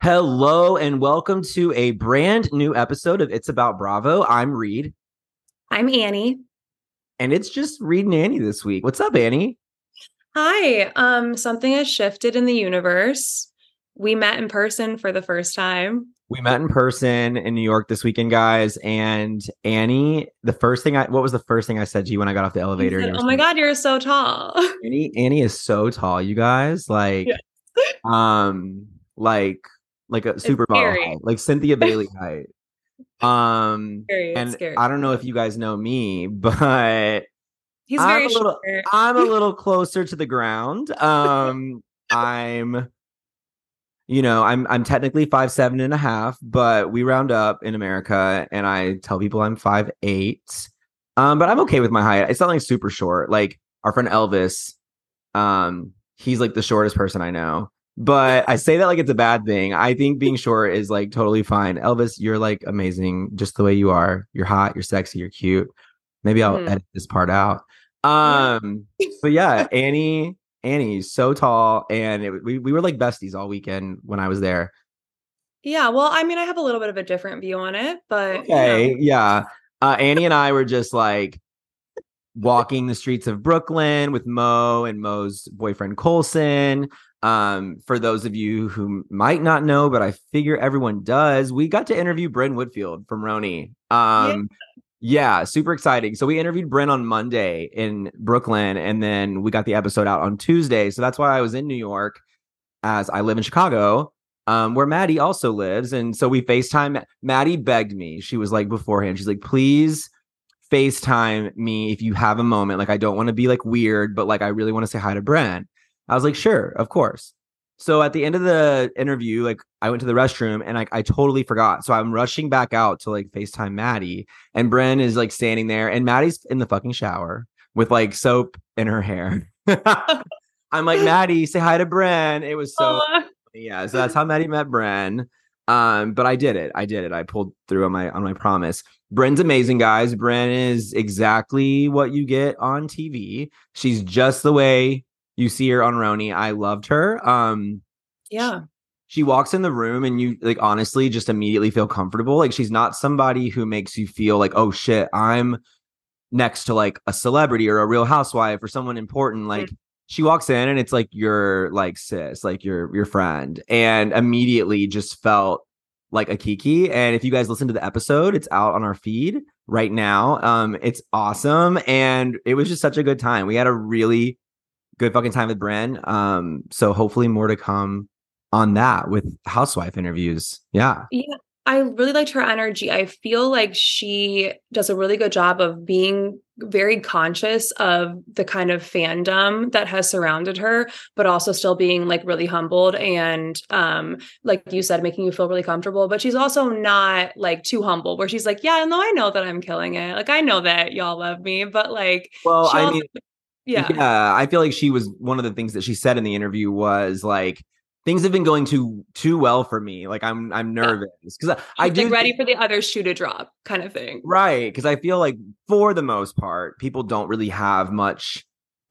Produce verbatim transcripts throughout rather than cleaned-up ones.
Hello and welcome to a brand new episode of It's About Bravo. I'm Reed. I'm Annie. And it's just Reed and Annie this week. What's up, Annie? Hi. Um, something has shifted in the universe. We met in person for the first time. We met in person in New York this weekend, guys. And Annie, the first thing I, what was the first thing I said to you when I got off the elevator? Said, oh my God, you're so tall. Annie, Annie is so tall, you guys. Like, yes. um, like, like a supermodel height, like Cynthia Bailey height. Um, scary, and scary. I don't know if you guys know me, but he's I'm very a little, short. I'm a little closer to the ground. Um, I'm, you know, I'm I'm technically five seven and a half, but we round up in America, and I tell people I'm five eight. Um, but I'm okay with my height. It's not like super short. Like our friend Elvis, um, he's like the shortest person I know. But I say that like it's a bad thing. I think being short is like totally fine. Elvis, you're like amazing just the way you are. You're hot, you're sexy, you're cute. Maybe I'll mm. edit this part out. Um, but yeah, Annie, Annie's so tall, and it, we we were like besties all weekend when I was there. Yeah, well, I mean, I have a little bit of a different view on it, but okay, you know. yeah. Uh, Annie and I were just like walking the streets of Brooklyn with Mo and Mo's boyfriend Colson. Um, for those of you who might not know, but I figure everyone does, we got to interview Bryn Woodfield from Roni. Um, yeah. yeah, super exciting. So we interviewed Bryn on Monday in Brooklyn, and then we got the episode out on Tuesday. So that's why I was in New York, as I live in Chicago, um, where Maddie also lives. And so we FaceTime. Maddie begged me. She was like beforehand, she's like, please FaceTime me if you have a moment. Like, I don't want to be like weird, but like, I really want to say hi to Bryn. I was like, sure, of course. So at the end of the interview, like I went to the restroom and like I totally forgot. So I'm rushing back out to like FaceTime Maddie, and Bryn is like standing there, and Maddie's in the fucking shower with like soap in her hair. I'm like, Maddie, say hi to Bryn. It was so Aww. yeah. So that's how Maddie met Bryn. Um, but I did it. I did it. I pulled through on my on my promise. Bryn's amazing, guys. Bryn is exactly what you get on T V. She's just the way you see her on Roni. I loved her. Um, yeah. She, she walks in the room and you like honestly just immediately feel comfortable. Like she's not somebody who makes you feel like, oh shit, I'm next to like a celebrity or a real housewife or someone important. Like mm-hmm. She walks in and it's like your like sis, like your your friend, and immediately just felt like a Kiki. And if you guys listen to the episode, it's out on our feed right now. Um, it's awesome, and it was just such a good time. We had a really good fucking time with Bryn. Um, so hopefully more to come on that with housewife interviews. Yeah. Yeah. I really liked her energy. I feel like she does a really good job of being very conscious of the kind of fandom that has surrounded her, but also still being like really humbled and, um, like you said, making you feel really comfortable. But she's also not like too humble where she's like, yeah, no, I know that I'm killing it. Like, I know that y'all love me, but like, well, I also- mean, yeah, yeah, I feel like she was one of the things that she said in the interview was like, things have been going too too well for me. Like I'm I'm nervous because yeah. I, I do like ready for the other shoe to drop kind of thing. Right. Because I feel like for the most part, people don't really have much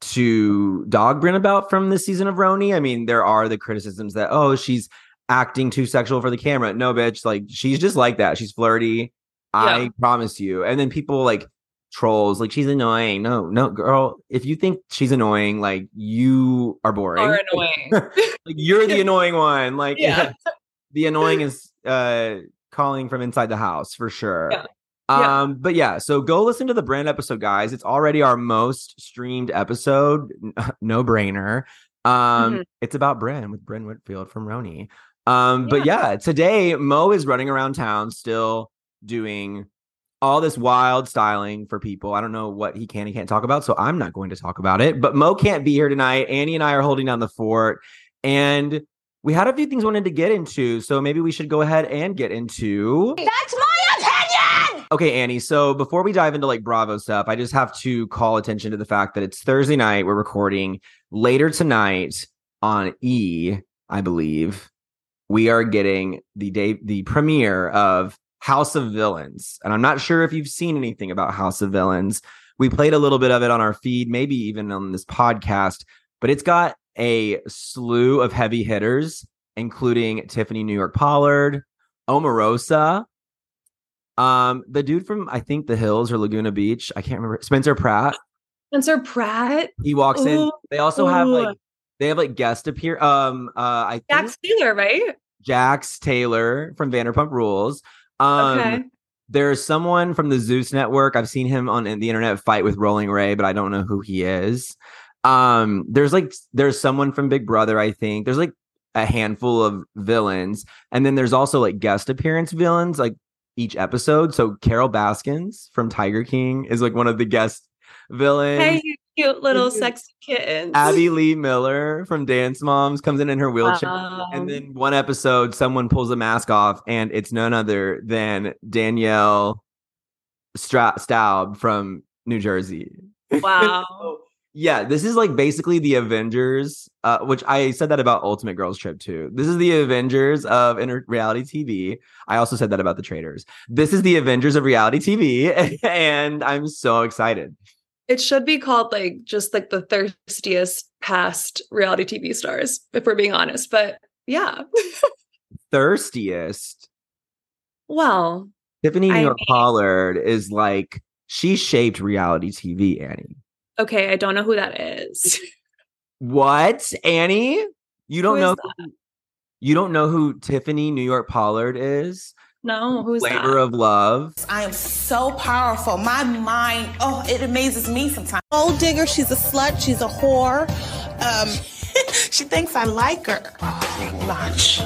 to dog Bryn about from this season of Roni. I mean, there are the criticisms that, oh, she's acting too sexual for the camera. No, bitch. Like she's just like that. She's flirty. Yeah. I promise you. And then people like trolls like she's annoying. No, no, girl. If you think she's annoying, like you are boring. Are annoying. Like you're the annoying one. Like yeah. The annoying is uh calling from inside the house for sure. Yeah. Um, yeah. But yeah, so go listen to the Brand episode, guys. It's already our most streamed episode. No brainer. Um, mm-hmm. It's about Bryn with Bryn Whitfield from Roni. Um, yeah. But yeah, today Mo is running around town still doing all this wild styling for people. I don't know what he can and can't talk about, so I'm not going to talk about it. But Mo can't be here tonight. Annie and I are holding down the fort, and we had a few things we wanted to get into, so maybe we should go ahead and get into... That's my opinion! Okay, Annie, so before we dive into like Bravo stuff, I just have to call attention to the fact that it's Thursday night. We're recording later tonight on E, I believe. We are getting the day, the premiere of House of Villains. And I'm not sure if you've seen anything about House of Villains. We played a little bit of it on our feed, maybe even on this podcast, but it's got a slew of heavy hitters including Tiffany New York Pollard, Omarosa, um, the dude from I think The Hills or Laguna Beach. I can't remember. Spencer Pratt. Spencer Pratt. He walks Ooh. in. They also Ooh. have like they have like guest appear. Um, uh, I think Jax Taylor, right? Jax Taylor from Vanderpump Rules. Um, Okay. There's someone from the Zeus Network. I've seen him on the internet fight with Rolling Ray, but I don't know who he is. Um, there's like there's someone from Big Brother. I think there's like a handful of villains, and then there's also like guest appearance villains like each episode. So Carol Baskins from Tiger King is like one of the guest villains. Hey, you cute little sexy kittens. Abby Lee Miller from Dance Moms comes in in her wheelchair. Wow. And then one episode, someone pulls the mask off, and it's none other than Danielle Stra- Staub from New Jersey. Wow. So, yeah, this is like basically the Avengers, uh, which I said that about Ultimate Girls Trip too. This is the Avengers of inter- reality T V. I also said that about The Traitors. This is the Avengers of reality T V, and I'm so excited. It should be called like just like the thirstiest past reality T V stars, if we're being honest. But yeah. Thirstiest. Well, Tiffany New I York mean- Pollard is like, she shaped reality T V, Annie. okay, I don't know who that is. What? Annie? You don't Who know is who, you don't know who Tiffany New York Pollard is? No, who's Flavor that? of Love. I am so powerful. My mind, oh, it amazes me sometimes. Gold digger, she's a slut, she's a whore. Um, she thinks I like her. Much.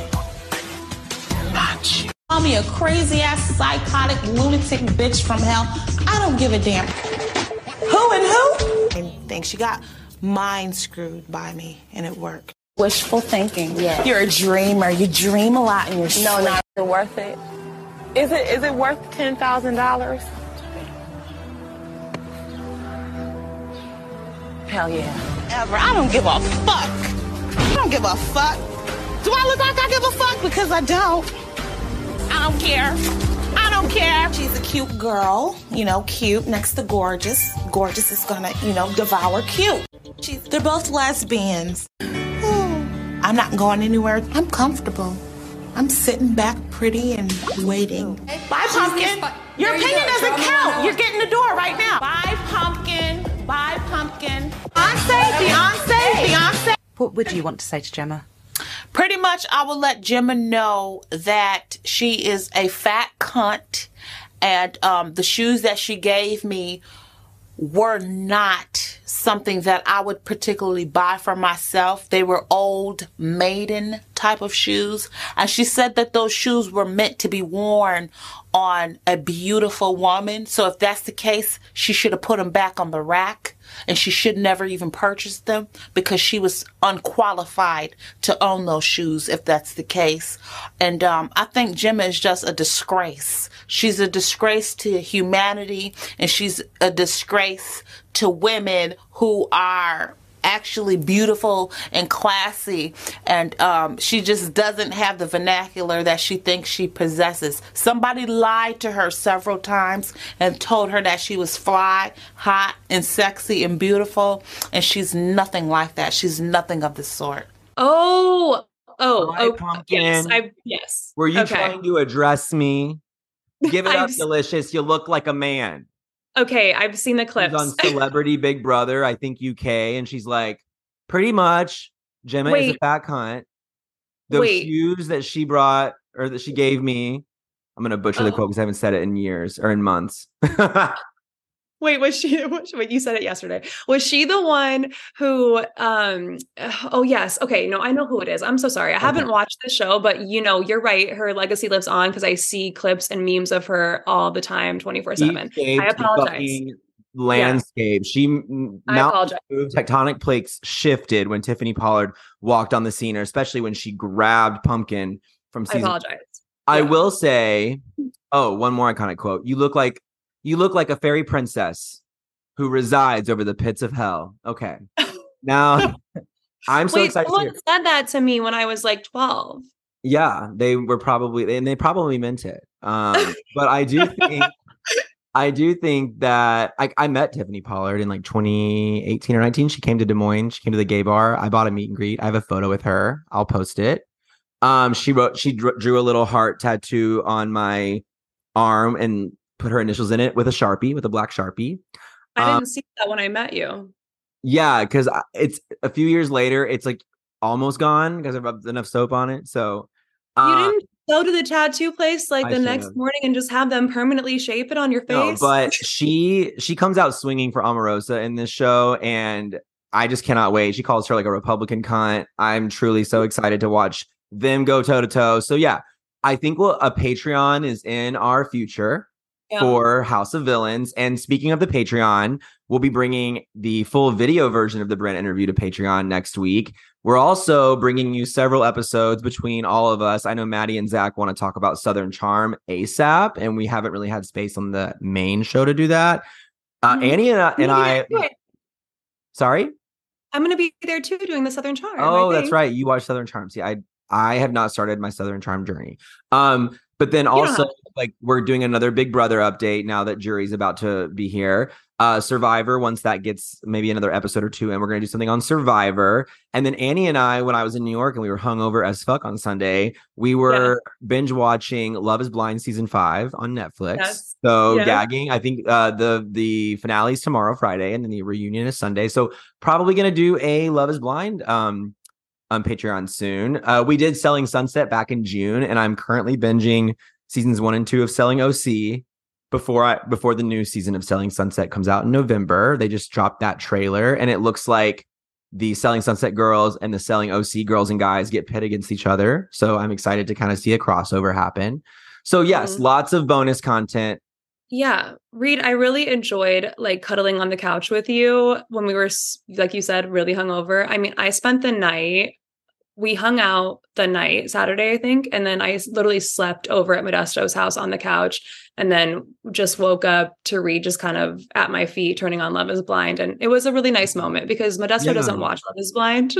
Much. Call me a crazy ass, psychotic, lunatic bitch from hell. I don't give a damn. Who and who? I think she got mind screwed by me, and it worked. Wishful thinking. Yeah. You're a dreamer. You dream a lot in your sleep. No, not worth it. Is it is it worth ten thousand dollars? Hell yeah. Ever. I don't give a fuck. I don't give a fuck. Do I look like I give a fuck? Because I don't. I don't care. I don't care. She's a cute girl, you know, cute next to gorgeous. Gorgeous is gonna, you know, devour cute. She's, they're both lesbians. I'm not going anywhere. I'm comfortable. I'm sitting back pretty and waiting. Bye, Pumpkin. Your opinion doesn't count. You're getting the door right now. Bye, Pumpkin. Bye, Pumpkin. Beyonce, Beyonce, Beyonce. What would you want to say to Gemma? Pretty much, I will let Gemma know that she is a fat cunt, and um, the shoes that she gave me were not something that I would particularly buy for myself. They were old maiden type of shoes. And she said that those shoes were meant to be worn on a beautiful woman. So if that's the case, she should have put them back on the rack. And she should never even purchase them because she was unqualified to own those shoes if that's the case. And um, I think Gemma is just a disgrace. She's a disgrace to humanity, and she's a disgrace to women who are actually beautiful and classy, and um, she just doesn't have the vernacular that she thinks she possesses. Somebody lied to her several times and told her that she was fly, hot, and sexy and beautiful, and she's nothing like that. She's nothing of the sort. Oh, oh, Hi, oh, Pumpkin. yes, I, yes. Were you okay. trying to address me? Give it up, I've- Delicious. You look like a man. Okay, I've seen the clips. She's on Celebrity Big Brother, I think U K, and she's like, pretty much, Gemma is a Wait. fat cunt. Those Wait. shoes that she brought or that she gave me, I'm gonna butcher the Oh. quote because I haven't said it in years or in months. Wait, was she? Wait, you said it yesterday. Was she the one who? Um. Oh yes. Okay. No, I know who it is. I'm so sorry. I haven't Okay. watched the show, but you know, you're right. Her legacy lives on because I see clips and memes of her all the time, twenty-four seven. Escaped I the apologize. fucking Landscape. She I Mount apologize. moved, tectonic plates shifted when Tiffany Pollard walked on the scene, or especially when she grabbed Pumpkin from I season. apologize. I Yeah. will say, oh, one more iconic quote. You look like you look like a fairy princess who resides over the pits of hell. Okay. Now I'm so Wait, excited to someone hear. said that to me when I was like twelve. Yeah, they were probably and they probably meant it. Um, but I do think I do think that I, I met Tiffany Pollard in like twenty eighteen or nineteen. She came to Des Moines. She came to the gay bar. I bought a meet and greet. I have a photo with her. I'll post it. Um, she wrote, she dr- drew a little heart tattoo on my arm and put her initials in it with a Sharpie, with a black Sharpie. I Um, didn't see that when I met you. yeah, because it's a few years later, it's like almost gone because I rubbed enough soap on it. So You uh, didn't go to the tattoo place like I the should next have. morning and just have them permanently shape it on your No, face? but she she comes out swinging for Omarosa in this show, and I just cannot wait. She calls her like a Republican cunt. I'm truly so excited to watch them go toe to toe. So yeah, I think we'll, a Patreon is in our future Yeah. for House of Villains. And speaking of the Patreon, we'll be bringing the full video version of the Brent interview to Patreon next week. We're also bringing you several episodes between all of us. I know Maddie and Zach want to talk about Southern Charm ASAP, and we haven't really had space on the main show to do that. Uh, Mhm. Annie and, I- and I, Yeah, sorry? I'm going to be there too doing the Southern Charm. Oh, I that's think. right. You watch Southern Charm. See, I I have not started my Southern Charm journey. Um, but then don't also, have like, we're doing another Big Brother update now that Jury's about to be here. Uh, Survivor, once that gets maybe another episode or two, and we're gonna do something on Survivor. And then Annie and I, when I was in New York and we were hungover as fuck on Sunday, we were binge watching Love Is Blind season five on Netflix. Yes. So Yes. gagging. I think uh, the the finale is tomorrow, Friday, and then the reunion is Sunday. So probably gonna do a Love Is Blind um on Patreon soon. Uh, we did Selling Sunset back in June, and I'm currently binging seasons one and two of Selling O C before I before the new season of Selling Sunset comes out in November. They just dropped that trailer, and it looks like the Selling Sunset girls and the Selling O C girls and guys get pit against each other. So I'm excited to kind of see a crossover happen. So yes, Mhm. lots of bonus content. Yeah, Reed, I really enjoyed like cuddling on the couch with you when we were, s- like you said, really hungover. I mean, I spent the night, we hung out the night, Saturday, I think, and then I s- literally slept over at Modesto's house on the couch and then just woke up to Reed just kind of at my feet, turning on Love Is Blind. And it was a really nice moment because Modesto Yeah. doesn't watch Love Is Blind.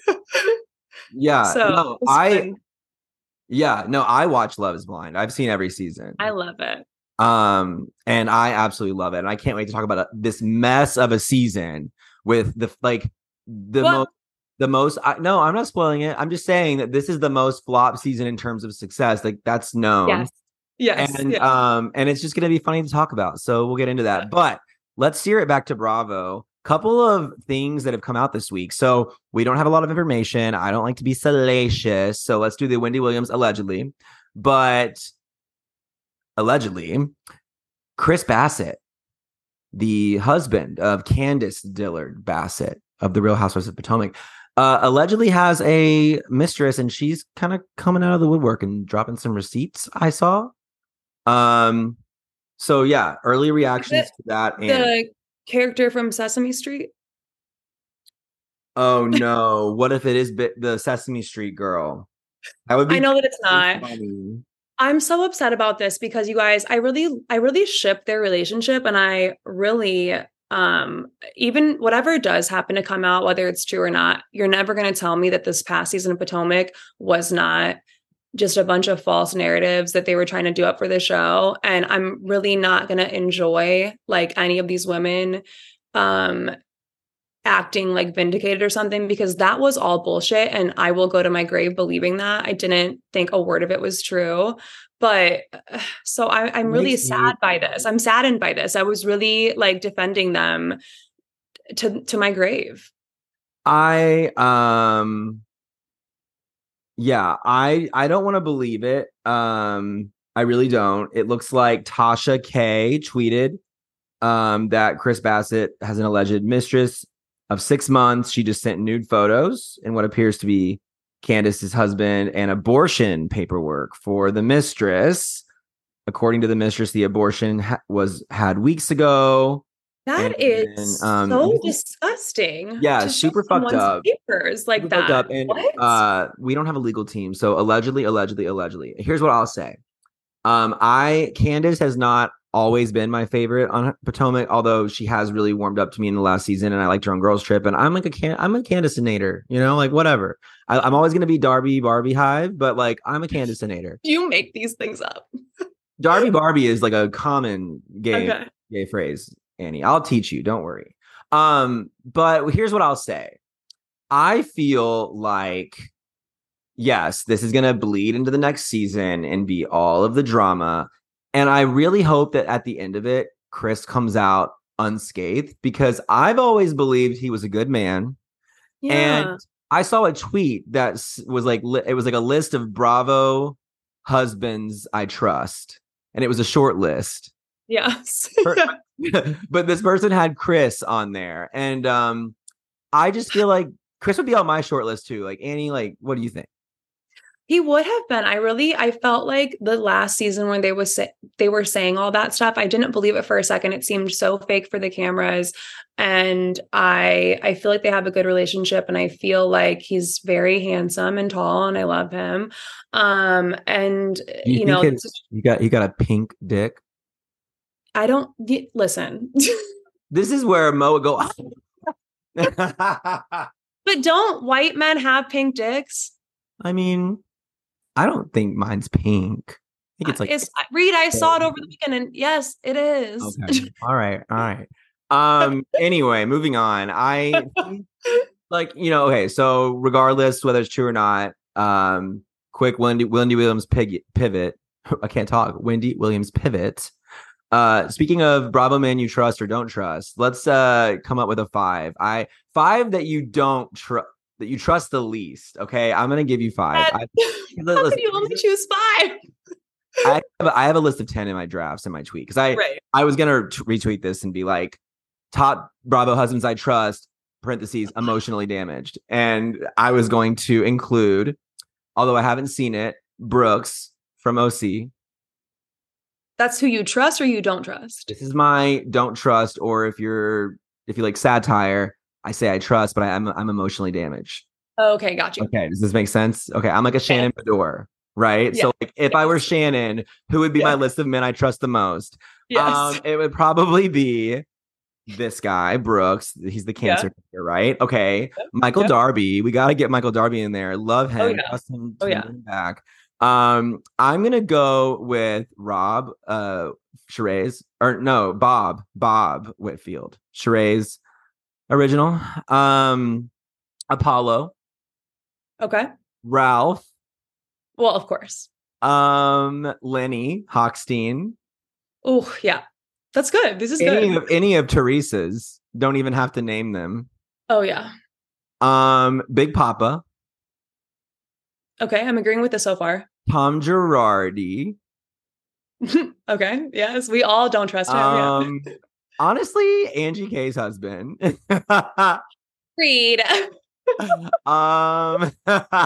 Yeah, so no, it was I fun. yeah, no, I watch Love Is Blind. I've seen every season. I love it. Um, and I absolutely love it. And I can't wait to talk about uh, this mess of a season with the like the What? most the most I, no, I'm not spoiling it. I'm just saying that this is the most flop season in terms of success. Like that's known. Yes. Yes. And yes. um, and it's just gonna be funny to talk about. So we'll get into that. But let's steer it back to Bravo. Couple of things that have come out this week. So we don't have a lot of information. I don't like to be salacious. So let's do the Wendy Williams allegedly. But allegedly, Chris Bassett, the husband of Candace Dillard Bassett of the Real Housewives of Potomac, uh, allegedly has a mistress, and she's kind of coming out of the woodwork and dropping some receipts. I saw. Um. So yeah, early reactions it to that. And the character from Sesame Street. oh no, what if it is bi- the Sesame Street girl? That would be. I know that it's not. funny. I'm so upset about this because you guys, I really, I really ship their relationship, and I really, um, even whatever does happen to come out, whether it's true or not, you're never going to tell me that this past season of Potomac was not just a bunch of false narratives that they were trying to do up for the show. And I'm really not going to enjoy like any of these women, um, acting like vindicated or something, because that was all bullshit. And I will go to my grave believing that. I didn't think a word of it was true. But uh, so I, I'm really Makes me- sad by this. I'm saddened by this. I was really like defending them to to my grave. I um yeah, I I don't want to believe it. Um I really don't. It looks like Tasha K tweeted um that Chris Bassett has an alleged mistress of six months. She just sent nude photos and what appears to be Candace's husband and abortion paperwork for the mistress. According to the mistress, the abortion ha- was had weeks ago. That And is then, um, so this disgusting. Yeah, to show super fucked someone's up. Papers like Super fucked that. up. And What? uh, we don't have a legal team, so allegedly, allegedly, allegedly. Here's what I'll say. Um, I Candace has not always been my favorite on Potomac, although she has really warmed up to me in the last season, and I liked her on Girls Trip. And I'm like a can, I'm a Candace-inator, you know, like whatever. I, I'm always gonna be Darby Barbie Hive, but like I'm a Candace-inator. You make these things up. Darby Barbie is like a common gay Okay. gay phrase, Annie. I'll teach you, don't worry. Um, but here's what I'll say. I feel like yes, this is going to bleed into the next season and be all of the drama. And I really hope that at the end of it, Chris comes out unscathed, because I've always believed he was a good man. Yeah. And I saw a tweet that was like, it was like a list of Bravo husbands I trust. And it was a short list. Yes. But this person had Chris on there. And um, I just feel like Chris would be on my short list too. Like, Annie, like, what do you think? He would have been. I really, I felt like the last season when they was say, they were saying all that stuff, I didn't believe it for a second. It seemed so fake for the cameras, and I, I feel like they have a good relationship, and I feel like he's very handsome and tall, and I love him. Um, and you, you know, you got you got a pink dick. I don't y- listen. This is where Mo would go. But don't white men have pink dicks? I mean, I don't think mine's pink. I think it's like it's Reed. I saw it over the weekend, and yes, it is. Okay. All right. All right. Um. Anyway, moving on. I like you know. Okay. So regardless whether it's true or not, um, quick Wendy Wendy Williams pig, pivot. I can't talk. Wendy Williams pivot. Uh, speaking of Bravo men you trust or don't trust, let's uh come up with a five. I five that you don't trust. That you trust the least. Okay, I'm gonna give you five. I, How listen, can you only choose five? I have, a, I have a list of ten in my drafts in my tweet, because I right. I was gonna t- retweet this and be like, top Bravo husbands I trust (parentheses emotionally damaged), and I was going to include, although I haven't seen it, Brooks from O C. That's who you trust or you don't trust. This is my don't trust, or if you're if you like satire, I say I trust, but I, I'm I'm emotionally damaged. Okay, got you. Okay, does this make sense? Okay, I'm like a Shannon Bedore, right? Yeah. So like, if yes. I were Shannon, who would be yeah. my list of men I trust the most? Yes. Um, it would probably be this guy, Brooks. He's the cancer yeah. Taker, right? Okay, yep. Michael yep. Darby. We got to get Michael Darby in there. Love him. Oh, yeah. Trust him to oh, yeah. back. Um, I'm gonna go with Rob, uh, Sheree's, or no, Bob, Bob Whitfield, Sheree's original. Um, Apollo. Okay. Ralph. Well, of course. Um, Lenny Hochstein. Oh, yeah. That's good. This is any good. Of, any of Teresa's. Don't even have to name them. Oh, yeah. Um, Big Papa. Okay, I'm agreeing with this so far. Tom Girardi. Okay, yes, we all don't trust him. Um, yeah. Honestly, Angie K's husband. Reed. um,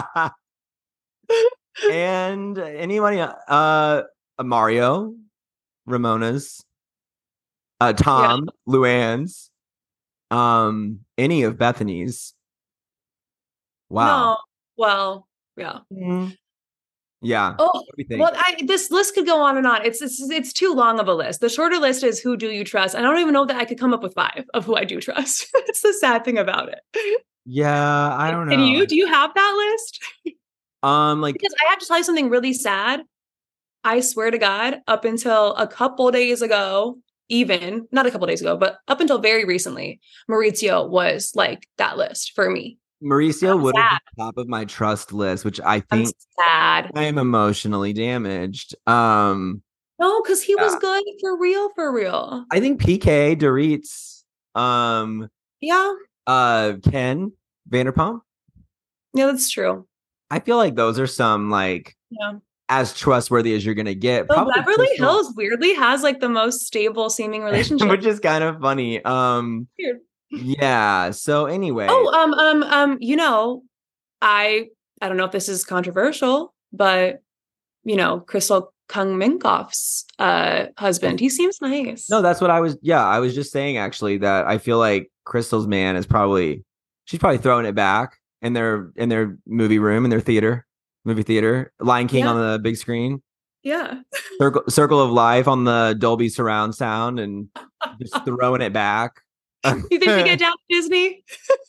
and anybody, uh, Mario, Ramona's, uh, Tom, yeah. Luann's, um, any of Bethany's. Wow. No, well, yeah. Mm-hmm. Yeah. Oh, well, I, this list could go on and on. It's, it's it's too long of a list. The shorter list is who do you trust? And I don't even know that I could come up with five of who I do trust. That's the sad thing about it. Yeah, I don't know. And you, do you have that list? Um, like because I have to tell you something really sad. I swear to God, up until a couple days ago, even not a couple days ago, but up until very recently, Maurizio was like that list for me. Mauricio would have been top of my trust list, which I think I'm sad. I am emotionally damaged. Um, no, because he was uh, good for real, for real. I think P K, Dorit's, um, yeah, uh, Ken Vanderpump. Yeah, that's true. I feel like those are some like yeah. as trustworthy as you're gonna get. So Probably Beverly Crystal. Hills weirdly has like the most stable seeming relationship, which is kind of funny. Um. Weird. Yeah. So anyway. Oh, um, um, um, you know, I I don't know if this is controversial, but you know, Crystal Kung Minkoff's uh husband, he seems nice. No, that's what I was. Yeah, I was just saying actually that I feel like Crystal's man is probably she's probably throwing it back in their in their movie room in their theater, movie theater, Lion King yeah. on the big screen. Yeah. Circle Circle of Life on the Dolby surround sound and just throwing it back. You think they get down to Disney?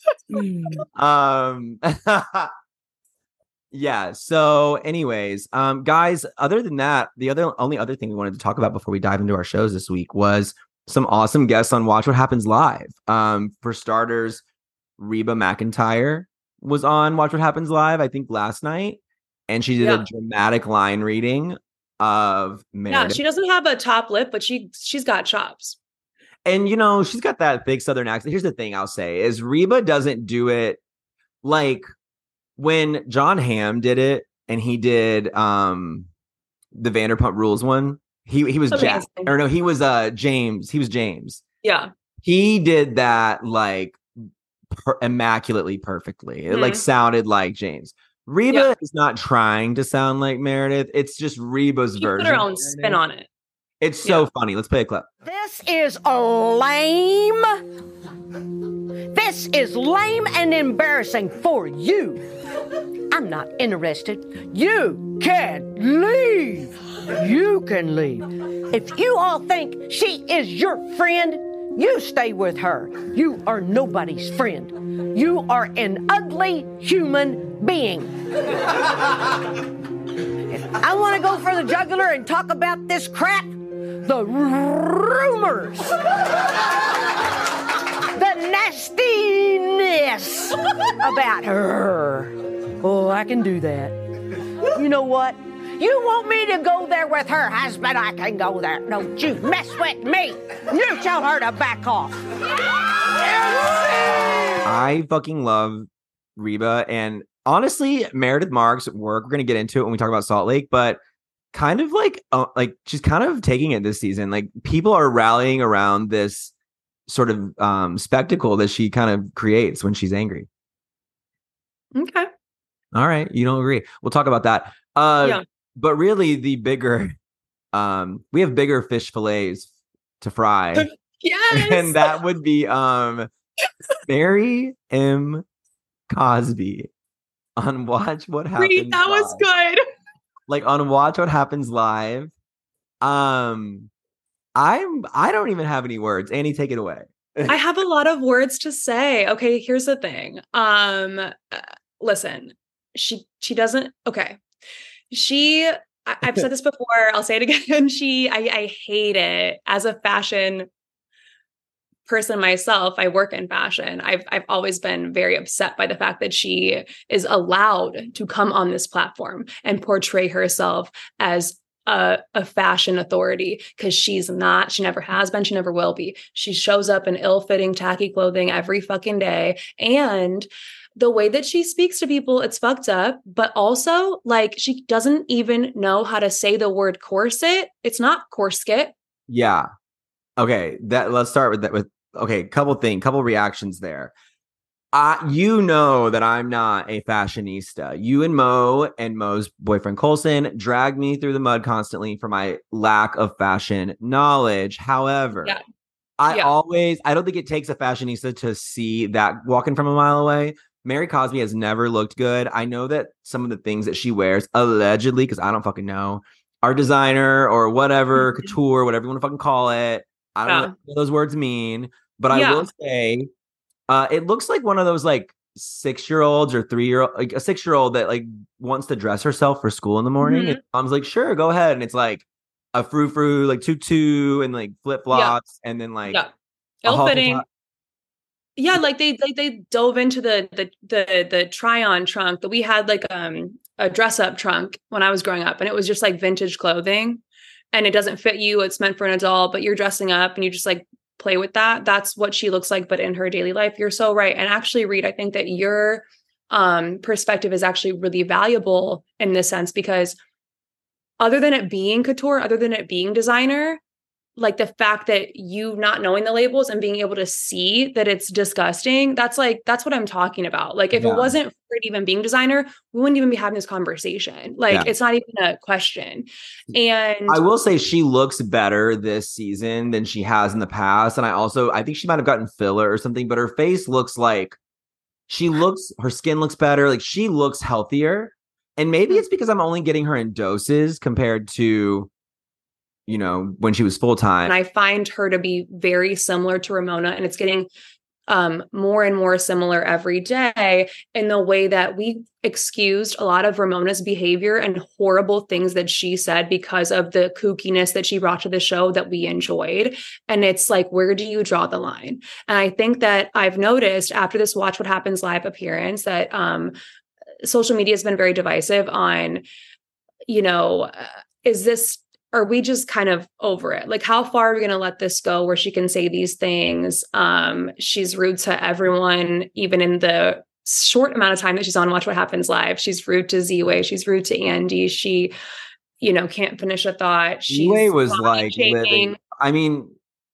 um yeah so anyways um guys, other than that, the other only other thing we wanted to talk about before we dive into our shows this week was some awesome guests on Watch What Happens Live. Um for starters, Reba McEntire was on Watch What Happens Live I think last night, and she did Yeah. a dramatic line reading of Yeah, Meredith. she doesn't have a top lip, but she she's got chops. And, you know, she's got that big Southern accent. Here's the thing I'll say is Reba doesn't do it like when John Hamm did it and he did um, the Vanderpump Rules one. He he was Jack. Amazing. Or no, he was uh, James. He was James. Yeah. He did that like per- immaculately perfectly. It Mhm. like sounded like James. Reba Yeah. is not trying to sound like Meredith. It's just Reba's She version. put her of own Meredith. spin on it. It's so Yeah. funny. Let's play a clip. This is lame. This is lame and embarrassing for you. I'm not interested. You can leave. You can leave. If you all think she is your friend, you stay with her. You are nobody's friend. You are an ugly human being. If I want to go for the jugular and talk about this crap, the rumors, the nastiness about her. Oh, I can do that. You know what? You want me to go there with her husband? I can go there. Don't you mess with me. You tell her to back off. I fucking love Reba, and honestly, Meredith Marks' work. We're gonna get into it when we talk about Salt Lake, but kind of like, uh, like she's kind of taking it this season. Like people are rallying around this sort of um, spectacle that she kind of creates when she's angry. Okay. All right, you don't agree? We'll talk about that. Uh, Yeah. But really, the bigger, um, we have bigger fish fillets to fry. Yes. And that would be um Mary M. Cosby on Watch What Happens Reed, that was Live. good. Like on Watch What Happens Live. Um, I'm I don't even have any words. Annie, take it away. I have a lot of words to say. Okay, here's the thing. Um, uh, listen, she she doesn't. Okay, she. I, I've said this before. I'll say it again. She. I. I hate it as a fashion person myself. I work in fashion. I've I've always been very upset by the fact that she is allowed to come on this platform and portray herself as a, a fashion authority, because she's not. She never has been. She never will be. She shows up in ill-fitting, tacky clothing every fucking day, and the way that she speaks to people, it's fucked up. But also, like, she doesn't even know how to say the word corset. It's not corset. Yeah. Okay. That let's start with that. With okay, couple thing, couple reactions there. Uh, you know that I'm not a fashionista. You and Mo and Mo's boyfriend Colson drag me through the mud constantly for my lack of fashion knowledge. However, Yeah. I Yeah. always, I don't think it takes a fashionista to see that walking from a mile away. Mary Cosby has never looked good. I know that some of the things that she wears, allegedly, because I don't fucking know, are designer or whatever, Mhm. couture, whatever you want to fucking call it. I don't Yeah. know what those words mean, but I Yeah. will say uh, it looks like one of those like six-year-olds or three-year-old, like a six-year-old that like wants to dress herself for school in the morning. Mhm. And mom's like, sure, go ahead. And it's like a frou-frou, like tutu and like flip-flops and then like Yeah. a halter Ill-fitting. top. Yeah, like they like they dove into the the the the try-on trunk that we had, like um a dress-up trunk when I was growing up, and it was just like vintage clothing, and it doesn't fit you. It's meant for an adult, but you're dressing up and you just like play with that. That's what she looks like, but in her daily life. You're so right. And actually, Reed, I think that your um perspective is actually really valuable in this sense, because other than it being couture, other than it being designer, like the fact that you not knowing the labels and being able to see that it's disgusting, that's like, that's what I'm talking about. Like if Yeah. it wasn't for it even being designer, we wouldn't even be having this conversation. Like Yeah. it's not even a question. And I will say she looks better this season than she has in the past. And I also, I think she might have gotten filler or something, but her face looks like she looks, her skin looks better. Like she looks healthier. And maybe it's because I'm only getting her in doses compared to, you know, when she was full time. and I find her to be very similar to Ramona, and it's getting um, more and more similar every day in the way that we excused a lot of Ramona's behavior and horrible things that she said because of the kookiness that she brought to the show that we enjoyed. And it's like, where do you draw the line? And I think that I've noticed after this Watch What Happens Live appearance that um, social media has been very divisive on, you know, uh, is this, are we just kind of over it? Like, how far are we going to let this go where she can say these things? Um, she's rude to everyone, even in the short amount of time that she's on Watch What Happens Live. She's rude to Z-Way. She's rude to Andy. She, you know, can't finish a thought. She's Z-Way was body like shaming. living. I mean,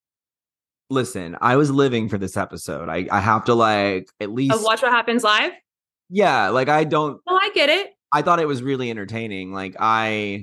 listen, I was living for this episode. I, I have to like at least Of Watch What Happens Live? Yeah, like I don't. Oh, I get it. I thought it was really entertaining. Like I,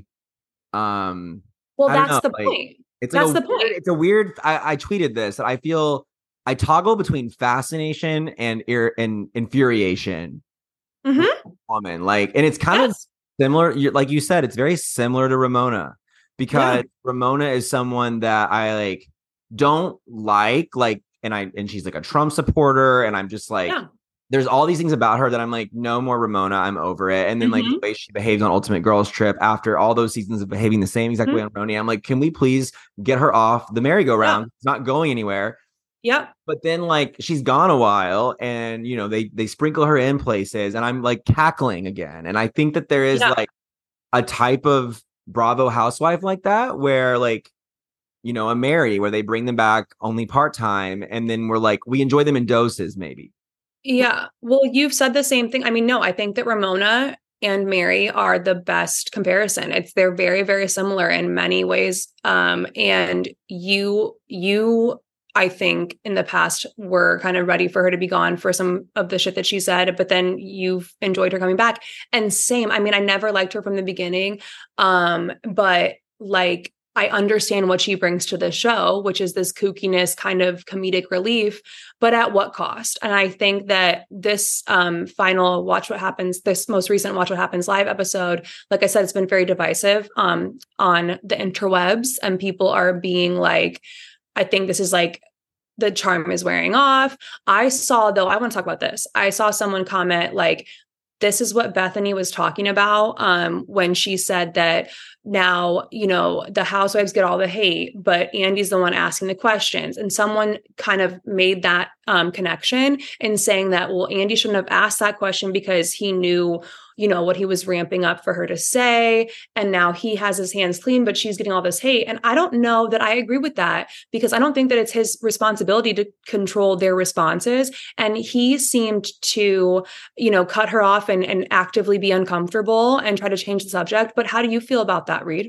um, Well, I don't that's know, the like, point. It's like That's a the weird, point. It's a weird. I, I tweeted this. I feel I toggle between fascination and ir- and infuriation. Mhm. with a Woman, like, and it's kind Yes. of similar. you- Like you said, it's very similar to Ramona because Yeah. Ramona is someone that I like don't like. Like, and I and she's like a Trump supporter, and I'm just like. Yeah. There's all these things about her that I'm like, no more Ramona. I'm over it. And then like the Mhm. way she behaves on Ultimate Girls Trip after all those seasons of behaving the same exact Mhm. way on Roni, I'm like, can we please get her off the merry-go-round? It's not going anywhere. Yep. But then like she's gone a while, and you know they they sprinkle her in places, and I'm like cackling again. And I think that there is Yeah. like a type of Bravo housewife like that where like you know a Mary where they bring them back only part time, and then we're like we enjoy them in doses maybe. Yeah. Well, you've said the same thing. I mean, no, I think that Ramona and Mary are the best comparison. It's they're very, very similar in many ways. Um, and you, you, I think in the past were kind of ready for her to be gone for some of the shit that she said, but then you've enjoyed her coming back. And same, I mean, I never liked her from the beginning. Um, but like I understand what she brings to the show, which is this kookiness, kind of comedic relief, but at what cost? And I think that this um, final Watch What Happens, this most recent Watch What Happens Live episode, like I said, it's been very divisive um, on the interwebs, and people are being like, I think this is like, the charm is wearing off. I saw, though, I want to talk about this. I saw someone comment like, this is what Bethany was talking about um, when she said that now, you know, the housewives get all the hate, but Andy's the one asking the questions. And someone kind of made that um, connection in saying that, well, Andy shouldn't have asked that question because he knew, you know, what he was ramping up for her to say. And now he has his hands clean, but she's getting all this hate. And I don't know that I agree with that because I don't think that it's his responsibility to control their responses. And he seemed to, you know, cut her off and, and actively be uncomfortable and try to change the subject. But how do you feel about that, Reed?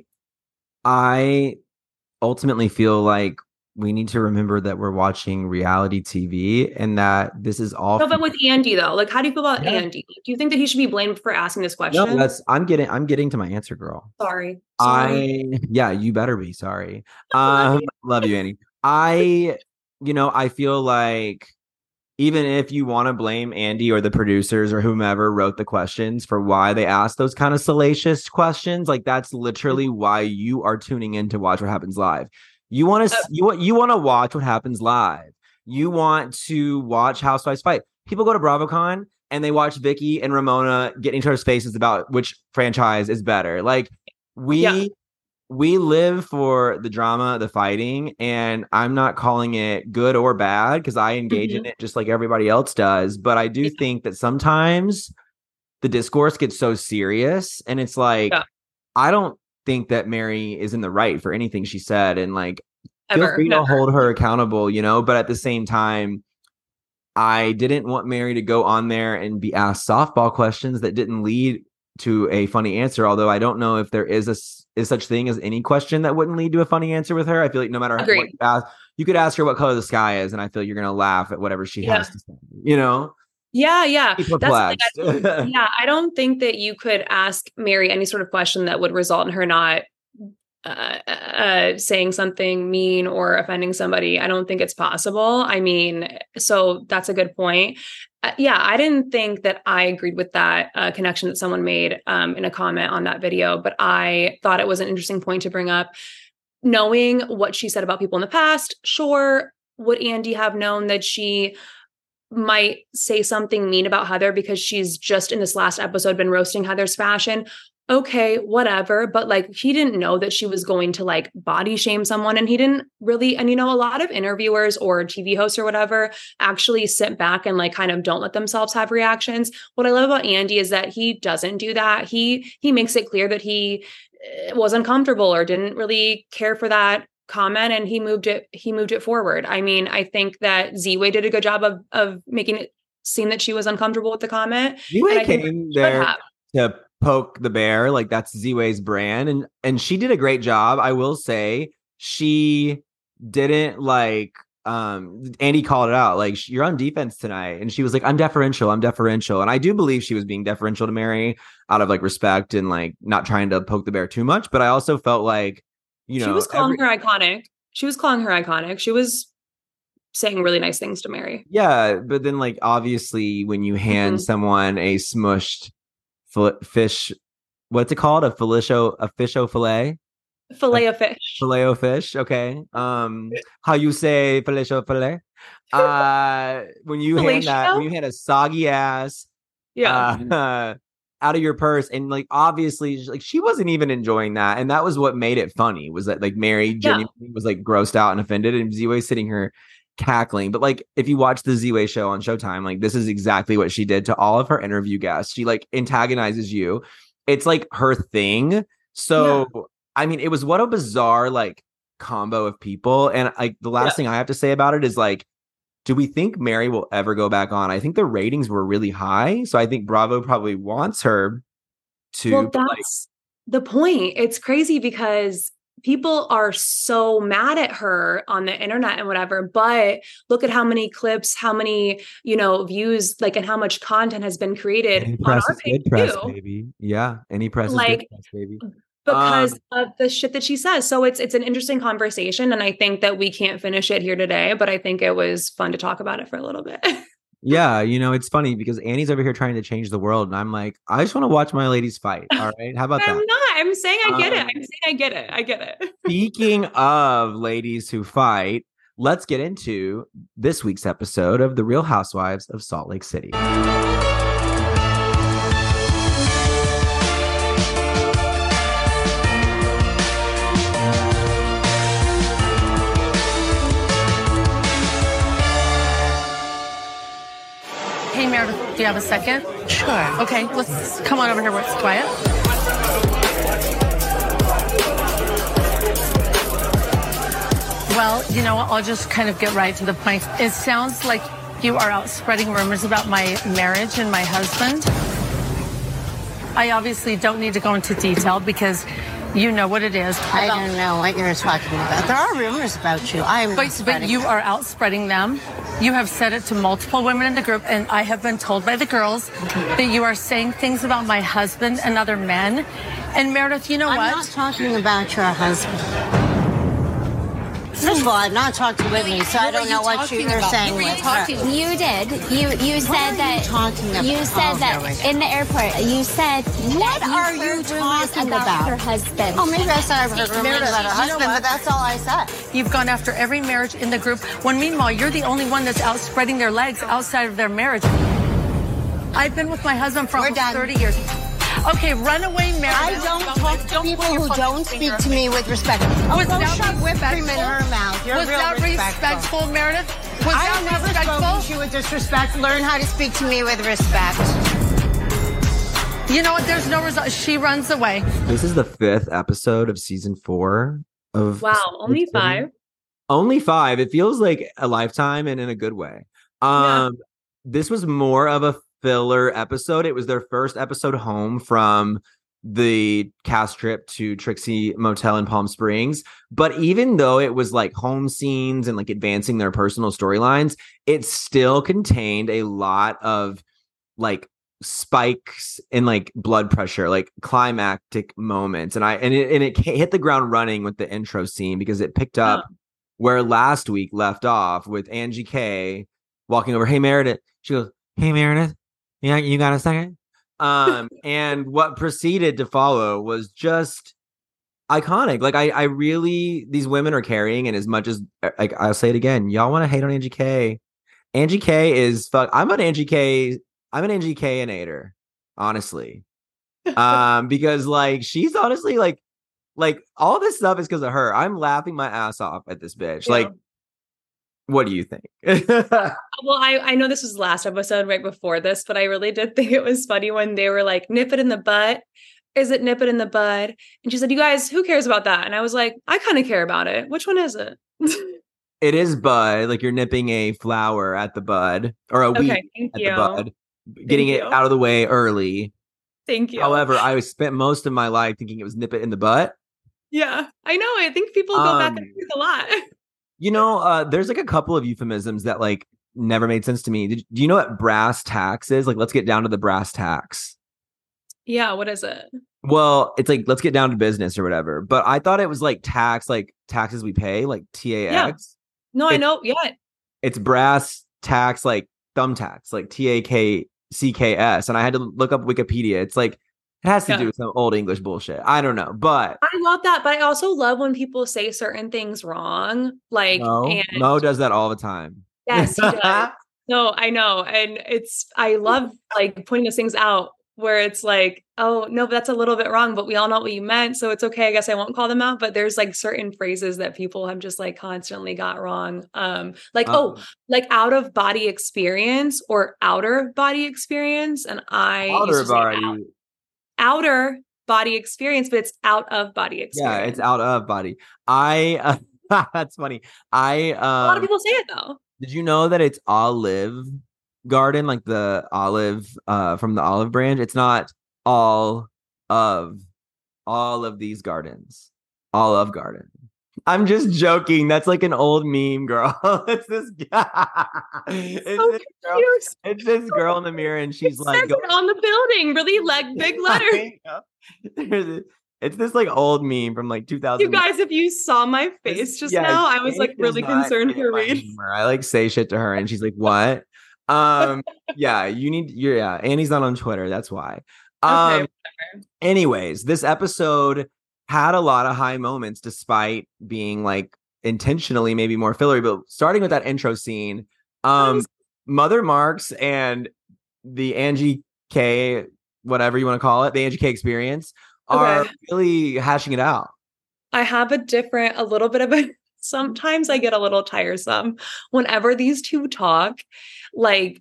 I ultimately feel like we need to remember that we're watching reality T V and that this is all. No, but with Andy though, like, how do you feel about Yeah. Andy? Do you think that he should be blamed for asking this question? No, that's I'm getting I'm getting to my answer, girl. Sorry. Sorry. I yeah, you better be sorry. Um, love you, Annie. I, you know, I feel like even if you want to blame Andy or the producers or whomever wrote the questions for why they asked those kind of salacious questions, like that's literally why you are tuning in to watch what happens live. You want to Uh, you want you want to watch what happens live. You want to watch housewives fight. People go to BravoCon and they watch Vicky and Ramona get into each other's faces about which franchise is better. Like we Yeah. we live for the drama, the fighting, and I'm not calling it good or bad because I engage in Mhm. it just like everybody else does. But I do Yeah. think that sometimes the discourse gets so serious, and it's like Yeah. I don't think that Mary is in the right for anything she said, and like feel Ever. free Never. to hold her accountable, you know. But at the same time, I didn't want Mary to go on there and be asked softball questions that didn't lead to a funny answer. Although I don't know if there is a is such thing as any question that wouldn't lead to a funny answer with her. I feel like no matter Agreed. what you ask, you could ask her what color the sky is, and I feel you're gonna laugh at whatever she Yeah. has to say. You know, Yeah, yeah. be That's the thing. perplexed. I- yeah, I don't think that you could ask Mary any sort of question that would result in her not uh, uh, saying something mean or offending somebody. I don't think it's possible. I mean, so that's a good point. Uh, yeah, I didn't think that I agreed with that uh, connection that someone made um, in a comment on that video, but I thought it was an interesting point to bring up. Knowing what she said about people in the past, sure. Would Andy have known that she might say something mean about Heather because she's just in this last episode been roasting Heather's fashion? okay, whatever. But like, he didn't know that she was going to like body shame someone. And he didn't really, and you know, a lot of interviewers or T V hosts or whatever actually sit back and like kind of don't let themselves have reactions. What I love about Andy is that he doesn't do that. He, he makes it clear that he was uncomfortable or didn't really care for that comment. And he moved it, he moved it forward. I mean, I think that Z-Way did a good job of, of making it seem that she was uncomfortable with the comment. Z-Way came there to poke the bear, like that's Z-Way's brand, and and she did a great job. I will say she didn't like um Andy called it out, like, you're on defense tonight, and she was like, I'm deferential I'm deferential and I do believe she was being deferential to Mary out of like respect and like not trying to poke the bear too much. But I also felt like, you know, she was calling every- her iconic she was calling her iconic she was saying really nice things to Mary. Yeah, but then like obviously when you hand mm-hmm. someone a smushed fish, what's it called? A felicio, a fisho fillet? Filet of fish. Filet of fish. Okay. Um, how you say felicio fillet? Uh, when you hand that, when you hand a soggy ass, yeah, uh, out of your purse, and like obviously, like she wasn't even enjoying that, and that was what made it funny. Was that like Mary genuinely yeah. was like grossed out and offended, and Z-Way sitting here cackling. But like, if you watch the Z-Way show on Showtime, like this is exactly what she did to all of her interview guests. She like antagonizes you. It's like her thing. So yeah. I mean, it was what a bizarre like combo of people. And like the last yeah. thing I have to say about it is like, do we think Mary will ever go back on? I think the ratings were really high, so I think Bravo probably wants her to. Well, that's like, the point. It's crazy because people are so mad at her on the internet and whatever, but look at how many clips, how many, you know, views, like, and how much content has been created. Any press on our is good press, baby. Yeah. Any press like, is good press, baby. Because um, of the shit that she says. So it's, it's an interesting conversation. And I think that we can't finish it here today, but I think it was fun to talk about it for a little bit. Yeah, you know, it's funny because Annie's over here trying to change the world, and I'm like, I just want to watch my ladies fight. All right, how about I'm that? I'm not. I'm saying I get um, it. I'm saying I get it. I get it. Speaking of ladies who fight, let's get into this week's episode of The Real Housewives of Salt Lake City. Hey, Meredith, do you have a second? Sure. Okay, let's come on over here where it's quiet. Well, you know what? I'll just kind of get right to the point. It sounds like you are out spreading rumors about my marriage and my husband. I obviously don't need to go into detail because you know what it is. I don't know what you're talking about. There are rumors about you. I'm but, but you are out spreading them. You have said it to multiple women in the group, and I have been told by the girls that you are saying things about my husband and other men. And Meredith, you know I'm what? I'm not talking about your husband. First of all, I've not talked to Whitney, so I don't know what you were saying with her. You did. You you said that. Talking about? You said oh, that in the airport. You said. What that are you, you talking about, about? Her husband. Oh, maybe I said I've heard rumors about her husband, but that's all I said. You've gone after every marriage in the group. When meanwhile, you're the only one that's out spreading their legs outside of their marriage. I've been with my husband for We're almost done. thirty years. Okay, run away, Meredith. I don't talk to people who don't speak to me with respect. Oh, Was go that shove whipped cream in respectful? her mouth. You're Was real that respectful. respectful, Meredith? Was I that have never respectful? spoken to you with disrespect. Learn how to speak to me with respect. You know what? There's no result. She runs away. This is the fifth episode of season four of Wow, only five. Only five. It feels like a lifetime, and in a good way. Um, yeah. This was more of a filler episode. It was their first episode home from the cast trip to Trixie Motel in Palm Springs. But even though it was like home scenes and like advancing their personal storylines, it still contained a lot of like spikes in like blood pressure, like climactic moments. And I and it and it hit the ground running with the intro scene because it picked up oh. where last week left off with Angie K walking over. Hey, Meredith. She goes, hey, Meredith. Yeah, you got a second? Um, and what proceeded to follow was just iconic. Like I, I really, these women are carrying, and as much as like I'll say it again, y'all want to hate on Angie K. Angie K is fuck. I'm an Angie K. I'm an Angie K-inator, honestly. Um, because like she's honestly like like all this stuff is because of her. I'm laughing my ass off at this bitch. Yeah. Like, what do you think? Well, I, I know this was last episode right before this, but I really did think it was funny when they were like, nip it in the butt. Is it nip it in the bud? And she said, you guys, who cares about that? And I was like, I kind of care about it. Which one is it? It is bud. Like you're nipping a flower at the bud or a weed Okay, thank at you. the bud, getting Thank it you. out of the way early. Thank you. However, I spent most of my life thinking it was nip it in the butt. Yeah, I know. I think people go back Um, and forth a lot. You know, uh, there's like a couple of euphemisms that like never made sense to me. Did, do you know what brass tacks is? Like, let's get down to the brass tacks. Yeah, what is it? Well, it's like, let's get down to business or whatever. But I thought it was like tax, like taxes we pay, like T A X. No, I It- know. Yeah. It's brass tacks, like thumbtacks, like T A K C K S. And I had to look up Wikipedia. It's like, it has to Yeah. do with some old English bullshit. I don't know. But I love that, but I also love when people say certain things wrong. Like, Mo, and Mo does that all the time. yes, he does. No, I know. And it's, I love like pointing those things out where it's like, oh, no, but that's a little bit wrong, but we all know what you meant. So it's okay. I guess I won't call them out. But there's like certain phrases that people have just like constantly got wrong. Um, like, oh, Um, like out of body experience or outer body experience. And I used outer to say out- body. outer body experience, but it's out of body experience. Yeah, it's out of body. I uh, that's funny. I um, A lot of people say it though. did you know that it's Olive Garden, like the olive uh from the olive branch? It's not all of all of these gardens. Olive Garden. I'm just joking. That's like an old meme, girl. It's this guy. It's, So this girl, confused. it's this girl in the mirror, and she's It like, says it on the building, really like big letters. I know. There's a- it's this like old meme from like two thousand. You guys, if you saw my face This- just yeah, now, I was Kate like does really not concerned get for my Reed. humor. I like say shit to her, and she's like, "What?" Um, yeah, you need. You're yeah. Annie's not on Twitter. That's why. Um, Okay. anyways, this episode had a lot of high moments, despite being like intentionally maybe more fillery. But starting with that intro scene, um, Mother Marks and the Angie K, whatever you want to call it, the Angie K experience, are Okay. really hashing it out. I have a different, a little bit of a, sometimes I get a little tiresome whenever these two talk, like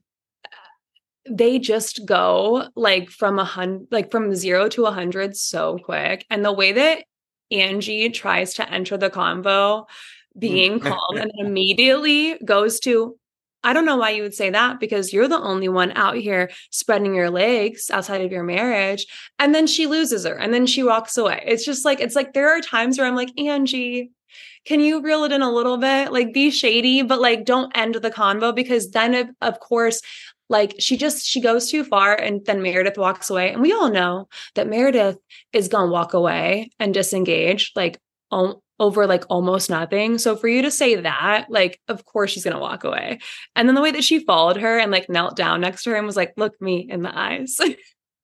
they just go like from a hundred, like from zero to a hundred so quick. And the way that Angie tries to enter the convo being calm and then immediately goes to, I don't know why you would say that because you're the only one out here spreading your legs outside of your marriage. And then she loses her and then she walks away. It's just like, it's like there are times where I'm like, Angie, can you reel it in a little bit? Like be shady, but like don't end the convo because then of, of course, like she just, she goes too far and then Meredith walks away. And we all know that Meredith is going to walk away and disengage like o- over like almost nothing. So for you to say that, like, of course she's going to walk away. And then the way that she followed her and like knelt down next to her and was like, look me in the eyes. Like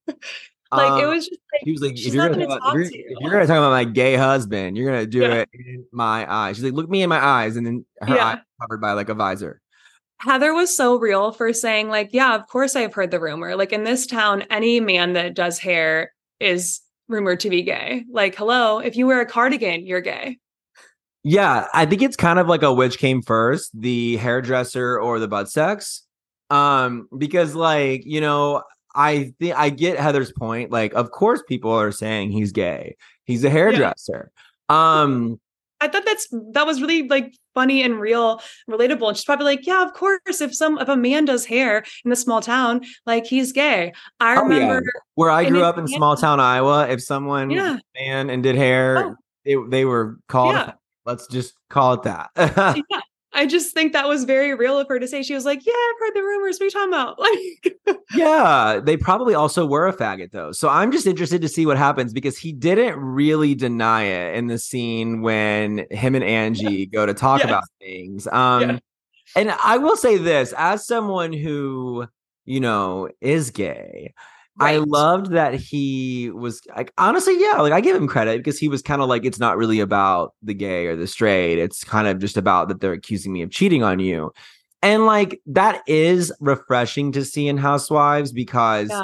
Um, it was just like, He was like, she's if you're, not gonna gonna talk, talk if, to you're, you. if you're gonna talk about my gay husband, you're gonna do Yeah. it in my eyes. She's like, look me in my eyes, and then her Yeah. eyes covered by like a visor. Heather was so real for saying like, yeah, of course I've heard the rumor. Like in this town, any man that does hair is rumored to be gay. Like, hello, if you wear a cardigan, you're gay. Yeah, I think it's kind of like a which came first, the hairdresser or the butt sex. Um, because like, you know, I think I get Heather's point. Like, of course people are saying he's gay. He's a hairdresser. Um, I thought that's that was really like funny and real, relatable. And she's probably like, yeah, of course, if some if a man does hair in the small town, like he's gay. I oh, yeah. remember Where I in grew up in Indiana- small town Iowa, if someone Yeah. was a man and did hair, Oh. they, they were called. Yeah. Let's just call it that. yeah. I just think that was very real of her to say. She was like, yeah, I've heard the rumors. What are you talking about? Like, Yeah, they probably also were a faggot though. So I'm just interested to see what happens because he didn't really deny it in the scene when him and Angie go to talk Yes. about things. Um Yeah. and I will say this as someone who, you know, is gay. I Right. loved that he was like honestly, yeah, like I give him credit because he was kind of like it's not really about the gay or the straight. It's kind of just about that they're accusing me of cheating on you. And like that is refreshing to see in Housewives because yeah.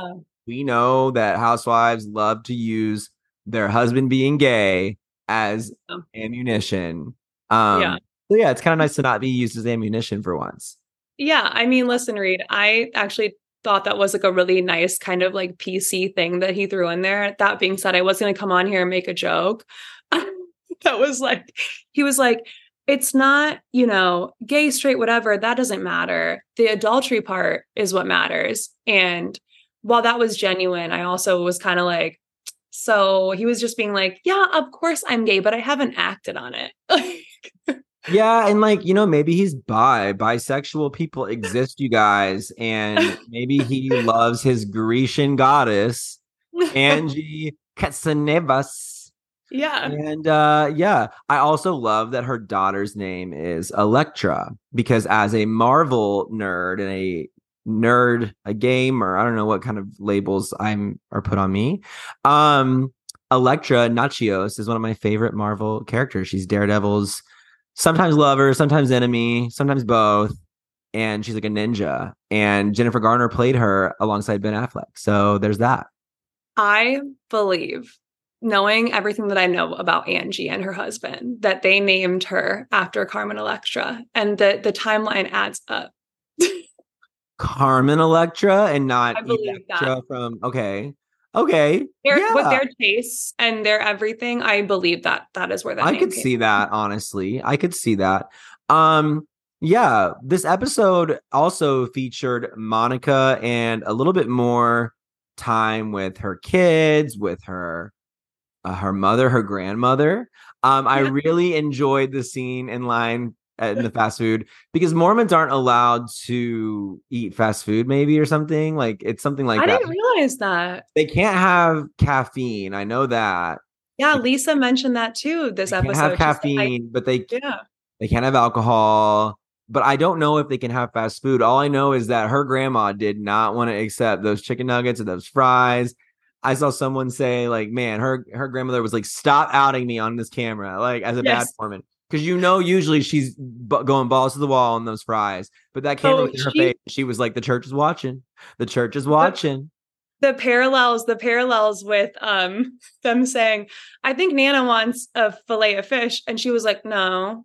we know that housewives love to use their husband being gay as Yeah. ammunition. Um, Yeah. So yeah, it's kind of nice to not be used as ammunition for once. Yeah, I mean, listen, Reed, I actually thought that was like a really nice kind of like P C thing that he threw in there. That being said, I was going to come on here and make a joke. That was like, he was like, it's not, you know, gay, straight, whatever. That doesn't matter. The adultery part is what matters. And while that was genuine, I also was kind of like, so he was just being like, yeah, of course I'm gay, but I haven't acted on it. Yeah, and like, you know, maybe he's bi. Bisexual people exist, you guys. And maybe he loves his Grecian goddess, Angie Katsanevas. Yeah. And uh yeah, I also love that her daughter's name is Elektra, because as a Marvel nerd and a nerd, a gamer, I don't know what kind of labels I'm are put on me. Um Elektra Nachios is one of my favorite Marvel characters. She's Daredevil's sometimes lover, sometimes enemy, sometimes both. And she's like a ninja. And Jennifer Garner played her alongside Ben Affleck. So there's that. I believe, knowing everything that I know about Angie and her husband, that they named her after Carmen Electra, and that the timeline adds up. Carmen Electra and not I believe Electra that. from okay. Okay. Their, yeah. With their tastes and their everything, I believe that that is where that I name could came see from. that, honestly. I could see that. Um, yeah, this episode also featured Monica and a little bit more time with her kids, with her uh, her mother, her grandmother. Um, I Yeah. really enjoyed the scene in line at, in the fast food, because Mormons aren't allowed to eat fast food, maybe, or something. Like it's something like I that. didn't realize that. They can't have caffeine. I know that. Yeah, Lisa mentioned that too this They can't episode. have She said, caffeine, but they I- yeah. they can't have alcohol. But I don't know if they can have fast food. All I know is that her grandma did not want to accept those chicken nuggets or those fries. I saw someone say, like, man, her her grandmother was like, stop outing me on this camera, like as a bad Yes. Mormon. Because you know, usually she's b- going balls to the wall on those fries. But that camera Oh, was in her she- face. She was like, the church is watching. The church is watching. The parallels, the parallels with um them saying, I think Nana wants a fillet of fish. And she was like, no.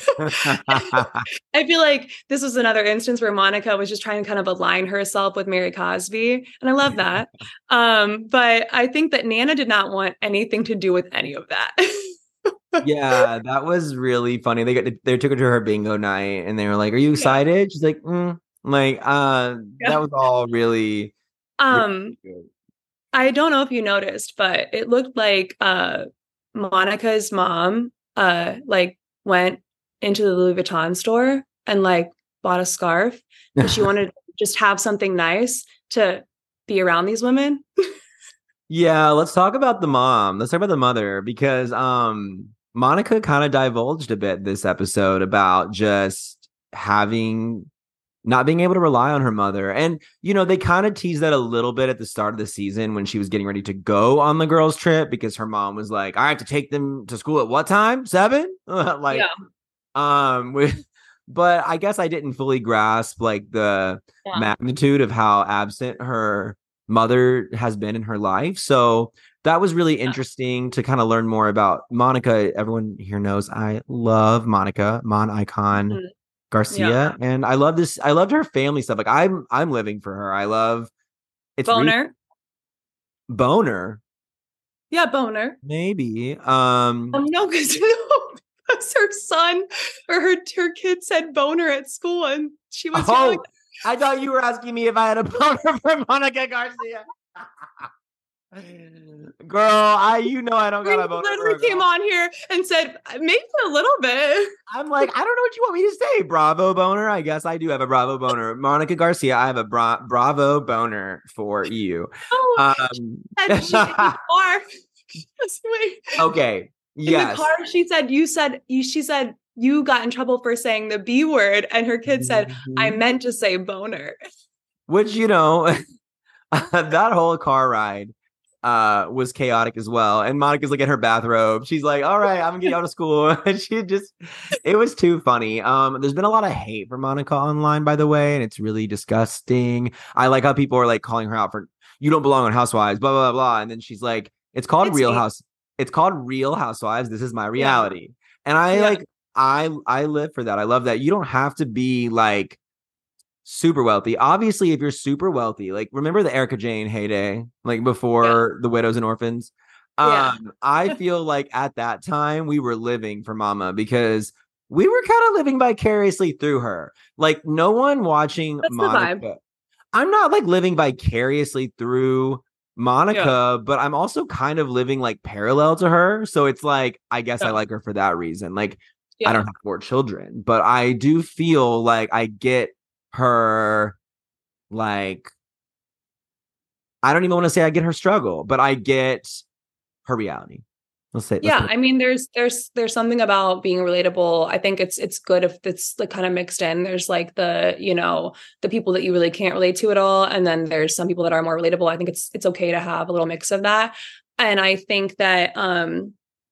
I feel like this was another instance where Monica was just trying to kind of align herself with Mary Cosby. And I love that. Um, but I think that Nana did not want anything to do with any of that. Yeah, that was really funny. They got they took her to her bingo night and they were like, "Are you excited?" She's like, mm. like, uh, Yeah. that was all really, um really good. I don't know if you noticed, but it looked like uh Monica's mom uh like went into the Louis Vuitton store and like bought a scarf because she wanted to just have something nice to be around these women. Yeah, let's talk about the mom. Let's talk about the mother, because um Monica kind of divulged a bit this episode about just having not being able to rely on her mother. And, you know, they kind of teased that a little bit at the start of the season when she was getting ready to go on the girls' trip, because her mom was like, I have to take them to school at what time? Seven? like, Yeah. um, with, but I guess I didn't fully grasp like the Yeah. magnitude of how absent her mother has been in her life. So that was really interesting to kind of learn more about Monica. Everyone here knows I love Monica, Mon Icon. Mhm. Garcia, Yeah. and I love this. I loved her family stuff. Like I'm, I'm living for her. I love it's re- Boner. boner, Yeah, boner. maybe. Um, Um, no, because no, because her son or her her kid said boner at school, and she was yelling. oh, I thought you were asking me if I had a boner for Monica Garcia. Girl, I you know I don't He got a boner. for literally a girl. came on here and said maybe a little bit. I'm like, I don't know what you want me to say. Bravo boner. I guess I do have a bravo boner. Monica Garcia, I have a bra- bravo boner for you. Oh, Um, and she, in the car. Wait. okay. In Yes. the car, she said, you said, you, she said, you got in trouble for saying the B word. And her kid said, I Mhm. meant to say boner. Which, you know, that whole car ride uh was chaotic as well. And Monica's like in her bathrobe. She's like, all right, I'm gonna get you out of school. And she just, it was too funny. Um, there's been a lot of hate for Monica online, by the way, and it's really disgusting. I like how people are like calling her out for you don't belong on Housewives, blah, blah, blah. And then she's like, it's called It's Real me. House. It's called Real Housewives. This is my reality. Yeah. And I yeah. like, I, I live for that. I love that. You don't have to be like super wealthy. Obviously, if you're super wealthy, like remember the Erica Jane heyday, like before yeah. the Widows and Orphans. Um, yeah. I feel like at that time we were living for Mama because we were kind of living vicariously through her. Like no one watching That's Monica. I'm not like living vicariously through Monica, yeah. but I'm also kind of living like parallel to her. So it's like, I guess yeah. I like her for that reason. Like yeah. I don't have four children, but I do feel like I get her, like, I don't even want to say I get her struggle, but I get her reality. Let's say, yeah. let's I mean, there's, there's, there's something about being relatable. I think it's, it's good if it's like kind of mixed in. There's like the, you know, the people that you really can't relate to at all. And then there's some people that are more relatable. I think it's, it's okay to have a little mix of that. And I think that, um,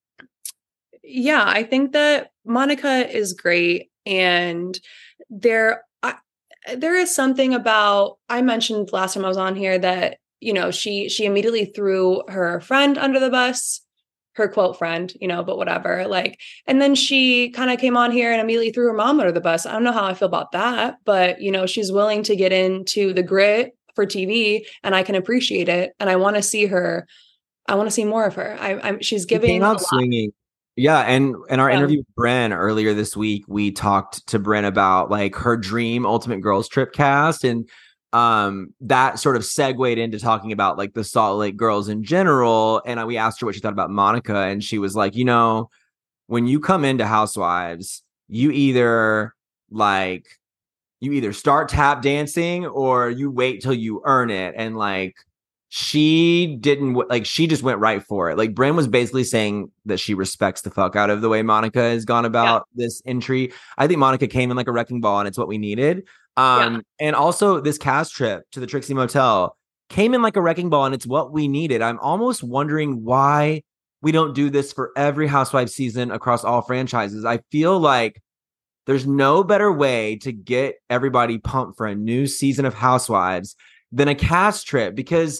yeah, I think that Monica is great. And there, I, there is something about, I mentioned last time I was on here that, you know, she, she immediately threw her friend under the bus, her quote friend, you know, but whatever, like, and then she kind of came on here and immediately threw her mom under the bus. I don't know how I feel about that, but you know, she's willing to get into the grit for T V and I can appreciate it. And I want to see her. I want to see more of her. I, I'm, she's giving she came out swinging. Yeah. And in our yeah. interview with Bren earlier this week, we talked to Bren about like her dream Ultimate Girls Trip cast. And um, that sort of segued into talking about like the Salt Lake girls in general. And we asked her what she thought about Monica. And she was like, you know, when you come into Housewives, you either like, you either start tap dancing or you wait till you earn it. And like, she didn't like, she just went right for it. Like Bren was basically saying that she respects the fuck out of the way Monica has gone about yeah. this entry. I think Monica came in like a wrecking ball and it's what we needed. Um, yeah. And also this cast trip to the Trixie Motel came in like a wrecking ball and it's what we needed. I'm almost wondering why we don't do this for every Housewives season across all franchises. I feel like there's no better way to get everybody pumped for a new season of Housewives than a cast trip, because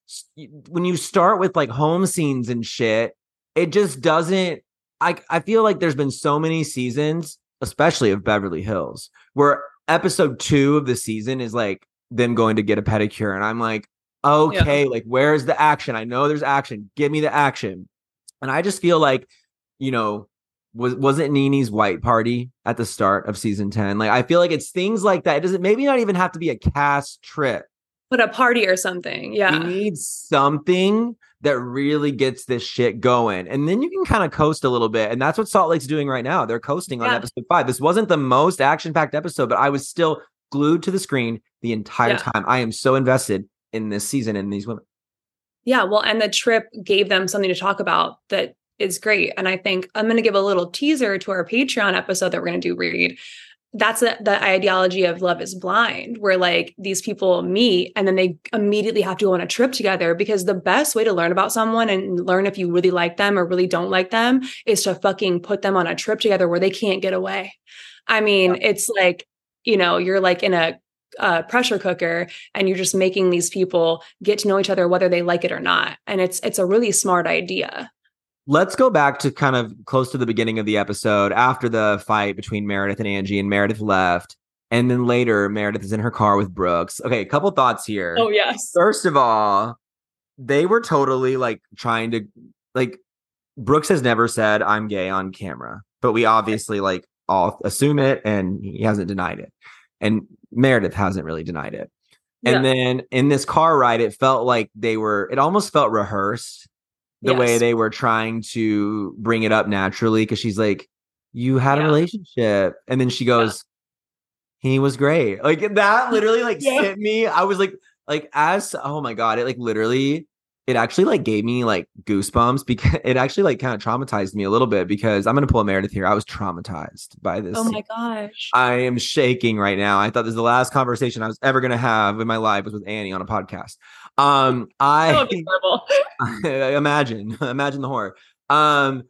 when you start with like home scenes and shit, it just doesn't, I, I feel like there's been so many seasons, especially of Beverly Hills, where episode two of the season is like them going to get a pedicure. And I'm like, okay, yeah. like, where's the action? I know there's action. Give me the action. And I just feel like, you know, was, wasn't Nene's white party at the start of season ten? Like, I feel like it's things like that. It doesn't, maybe not even have to be a cast trip, but a party or something. Yeah. We need something that really gets this shit going. And then you can kind of coast a little bit. And that's what Salt Lake's doing right now. They're coasting on yeah. episode five. This wasn't the most action-packed episode, but I was still glued to the screen the entire yeah. time. I am so invested in this season and these women. Yeah. Well, and the trip gave them something to talk about that is great. And I think I'm going to give a little teaser to our Patreon episode that we're going to do, Read. That's the, the ideology of Love is Blind, where like these people meet and then they immediately have to go on a trip together, because the best way to learn about someone and learn if you really like them or really don't like them is to fucking put them on a trip together where they can't get away. I mean, yeah. it's like, you know, you're like in a uh, pressure cooker and you're just making these people get to know each other, whether they like it or not. And it's, it's a really smart idea. Let's go back to kind of close to the beginning of the episode after the fight between Meredith and Angie, and Meredith left. And then later, Meredith is in her car with Brooks. Okay, a couple thoughts here. Oh, yes. First of all, they were totally like trying to, like, Brooks has never said I'm gay on camera, but we obviously like all assume it, and he hasn't denied it. And Meredith hasn't really denied it. Yeah. And then in this car ride, it felt like they were, it almost felt rehearsed. The yes. way they were trying to bring it up naturally, because she's like, you had yeah. a relationship. And then she goes, yeah. he was great. Like that literally like yeah. hit me. I was like, like as, oh my God, it like literally, it actually like gave me like goosebumps, because it actually like kind of traumatized me a little bit, because I'm going to pull a Meredith here. I was traumatized by this. Oh my gosh. I am shaking right now. I thought this was the last conversation I was ever going to have in my life was with Annie on a podcast. Um, I that would be horrible. imagine, imagine the horror. Um,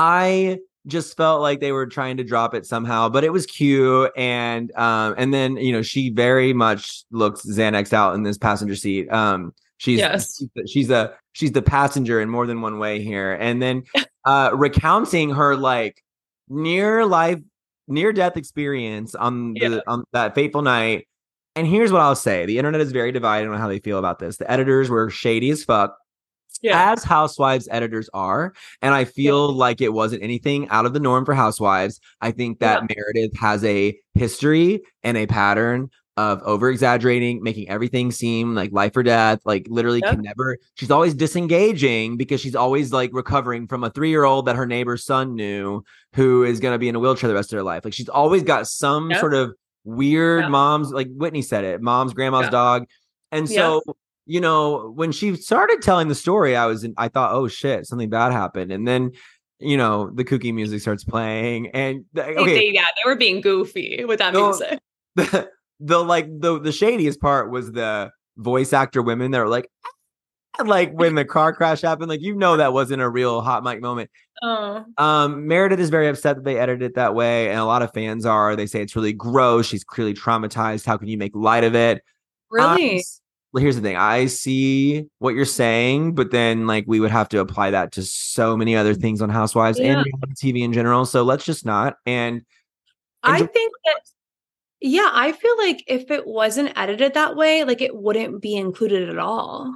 I just felt like they were trying to drop it somehow, but it was cute. And, um, and then, you know, she very much looked Xanaxed out in this passenger seat. Um, She's Yes. she's a she's the passenger in more than one way here. And then uh recounting her like near life, near death experience on the Yeah. on that fateful night. And here's what I'll say. The internet is very divided on how they feel about this. The editors were shady as fuck. Yeah. As Housewives editors are. And I feel yeah. like it wasn't anything out of the norm for Housewives. I think that yeah. Meredith has a history and a pattern of over exaggerating, making everything seem like life or death, like literally yep. can never, she's always disengaging because she's always like recovering from a three-year-old that her neighbor's son knew who is going to be in a wheelchair the rest of their life. Like she's always got some yep. sort of weird yep. mom's, like Whitney said it, mom's, grandma's yep. dog. And so, yep. you know, when she started telling the story, I was in, I thought, oh shit, something bad happened. And then, you know, the kooky music starts playing and okay. They, they, yeah, they were being goofy with that no, music. The, the like the the shadiest part was the voice actor women that were like, like when the car crash happened, like, you know, that wasn't a real hot mic moment. Oh. Um, Meredith is very upset that they edited it that way, and a lot of fans are. They say it's really gross. She's clearly traumatized. How can you make light of it? Really? Um, well, here's the thing. I see what you're saying, but then like we would have to apply that to so many other things on Housewives yeah. and T V in general. So let's just not. And, and I think that. Yeah, I feel like if it wasn't edited that way, like it wouldn't be included at all.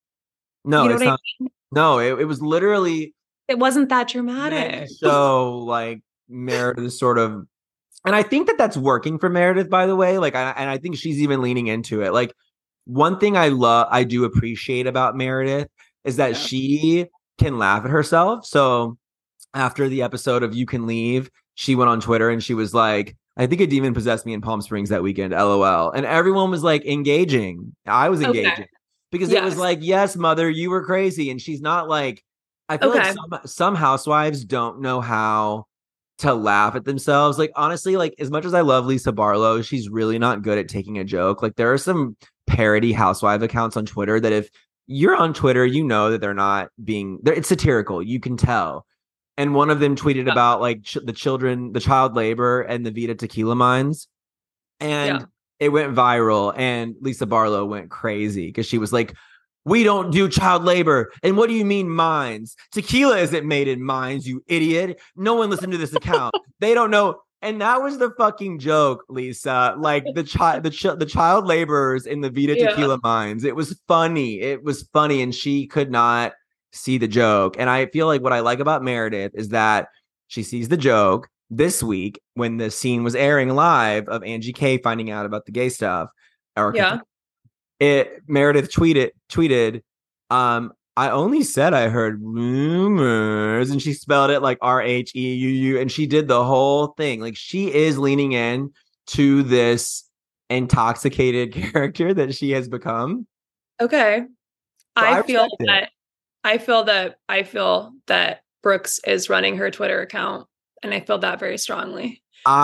No, you know it's not. I mean? No, it, it was literally. It wasn't that dramatic. So like Meredith is sort of, and I think that that's working for Meredith, by the way. Like, I, and I think she's even leaning into it. Like, one thing I love, I do appreciate about Meredith is that yeah. she can laugh at herself. So after the episode of You Can Leave, she went on Twitter and she was like, I think a demon possessed me in Palm Springs that weekend, LOL. And everyone was like engaging. I was engaging okay. because yes. it was like, yes, mother, you were crazy. And she's not like, I feel okay. like some, some housewives don't know how to laugh at themselves. Like, honestly, like as much as I love Lisa Barlow, she's really not good at taking a joke. Like there are some parody housewife accounts on Twitter that if you're on Twitter, you know that they're not being, they're, it's satirical. You can tell. And one of them tweeted yeah. about like ch- the children, the child labor and the Vita tequila mines. And yeah. it went viral. And Lisa Barlow went crazy because she was like, we don't do child labor. And what do you mean mines? Tequila isn't made in mines, you idiot. No one listened to this account. They don't know. And that was the fucking joke, Lisa. Like the child, the, ch- the child laborers in the Vita yeah. tequila mines. It was funny. It was funny. And she could not see the joke. And I feel like what I like about Meredith is that she sees the joke this week when the scene was airing live of Angie K finding out about the gay stuff. Or yeah. It Meredith tweeted tweeted, um, I only said I heard rumors, and she spelled it like R H E U U, and she did the whole thing. Like she is leaning in to this intoxicated character that she has become. Okay. So I, I feel it. that I feel that I feel that Brooks is running her Twitter account, and I feel that very strongly.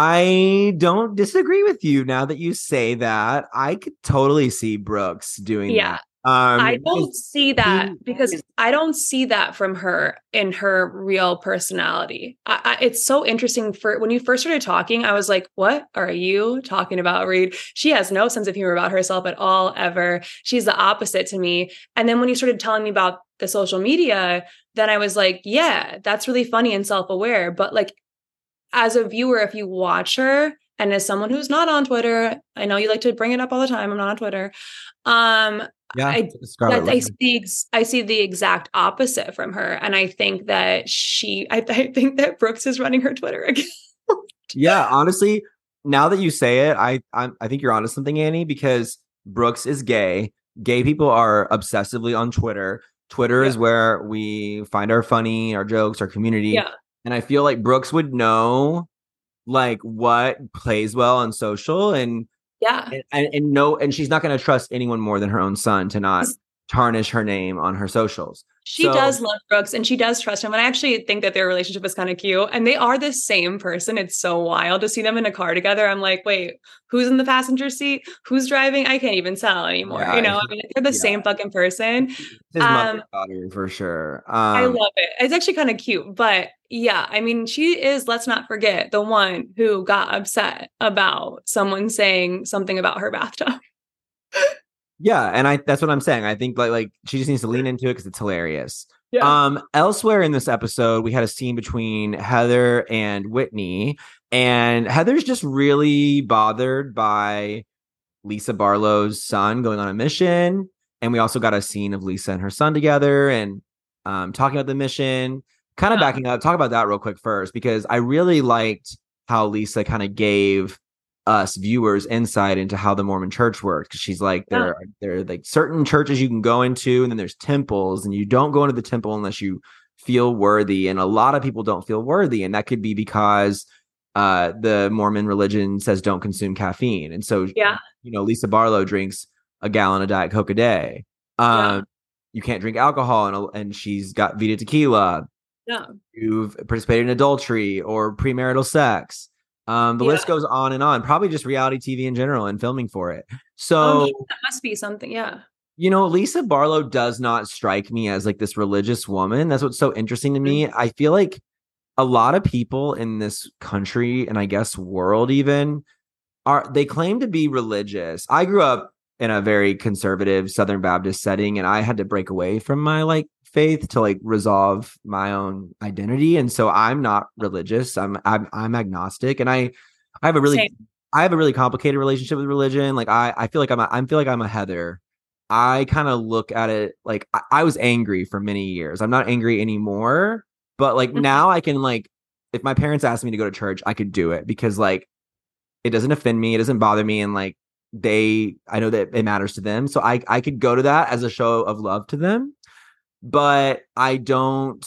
I don't disagree with you now that you say that. I could totally see Brooks doing yeah. that. Um, I don't see that because I don't see that from her in her real personality. I, I, it's so interesting. For when you first started talking, I was like, what are you talking about, Reed? She has no sense of humor about herself at all, ever. She's the opposite to me. And then when you started telling me about the social media, then I was like, yeah, that's really funny and self-aware. But like, as a viewer, if you watch her, and as someone who's not on Twitter, I know you like to bring it up all the time. I'm not on Twitter. Um, yeah, I, that, I see, I see the exact opposite from her. And I think that she, I, I think that Brooks is running her Twitter account. Yeah, honestly, now that you say it, I, I, I think you're onto something, Annie, because Brooks is gay. Gay people are obsessively on Twitter. Twitter yeah. is where we find our funny, our jokes, our community. Yeah. And I feel like Brooks would know like what plays well on social and yeah and, and, and no and she's not going to trust anyone more than her own son to not tarnish her name on her socials. She so, does love Brooks and she does trust him. And I actually think that their relationship is kind of cute. And they are the same person. It's so wild to see them in a car together. I'm like, wait, who's in the passenger seat? Who's driving? I can't even tell anymore. Yeah, you know, I mean, they're the yeah. same fucking person. His mother daughter for sure. Um, I love it. It's actually kind of cute. But yeah, I mean, she is, let's not forget, the one who got upset about someone saying something about her bathtub. Yeah, and I that's what I'm saying. I think like like she just needs to lean into it because it's hilarious. Yeah. Um, elsewhere in this episode, we had a scene between Heather and Whitney, and Heather's just really bothered by Lisa Barlow's son going on a mission. And we also got a scene of Lisa and her son together and um, talking about the mission. Kind of Yeah. backing up, talk about that real quick first, because I really liked how Lisa kind of gave us viewers insight into how the Mormon church works. Because she's like, there, Yeah. are, there are like certain churches you can go into, and then there's temples, and you don't go into the temple unless you feel worthy. And a lot of people don't feel worthy. And that could be because uh, the Mormon religion says don't consume caffeine. And so, Yeah. you know, Lisa Barlow drinks a gallon of Diet Coke a day. Um, Yeah. You can't drink alcohol, and, and she's got Vita Tequila. Yeah. You've participated in adultery or premarital sex. Um, the Yeah. list goes on and on. Probably just reality T V in general and filming for it. So, Oh, yeah, that must be something. Yeah. you know, Lisa Barlow does not strike me as like this religious woman. That's what's so interesting to me. I feel like a lot of people in this country, and I guess world even, are they claim to be religious. I grew up in a very conservative Southern Baptist setting, and I had to break away from my like faith to like resolve my own identity. And so I'm not religious. I'm I'm I'm agnostic, and I I have a really Same. I have a really complicated relationship with religion. Like I I feel like I'm a, I feel like I'm a Heather. I kind of look at it like I, I was angry for many years. I'm not angry anymore, but like Mhm. now I can like if my parents asked me to go to church, I could do it because like it doesn't offend me, it doesn't bother me, and like they I know that it matters to them. So I I could go to that as a show of love to them. But I don't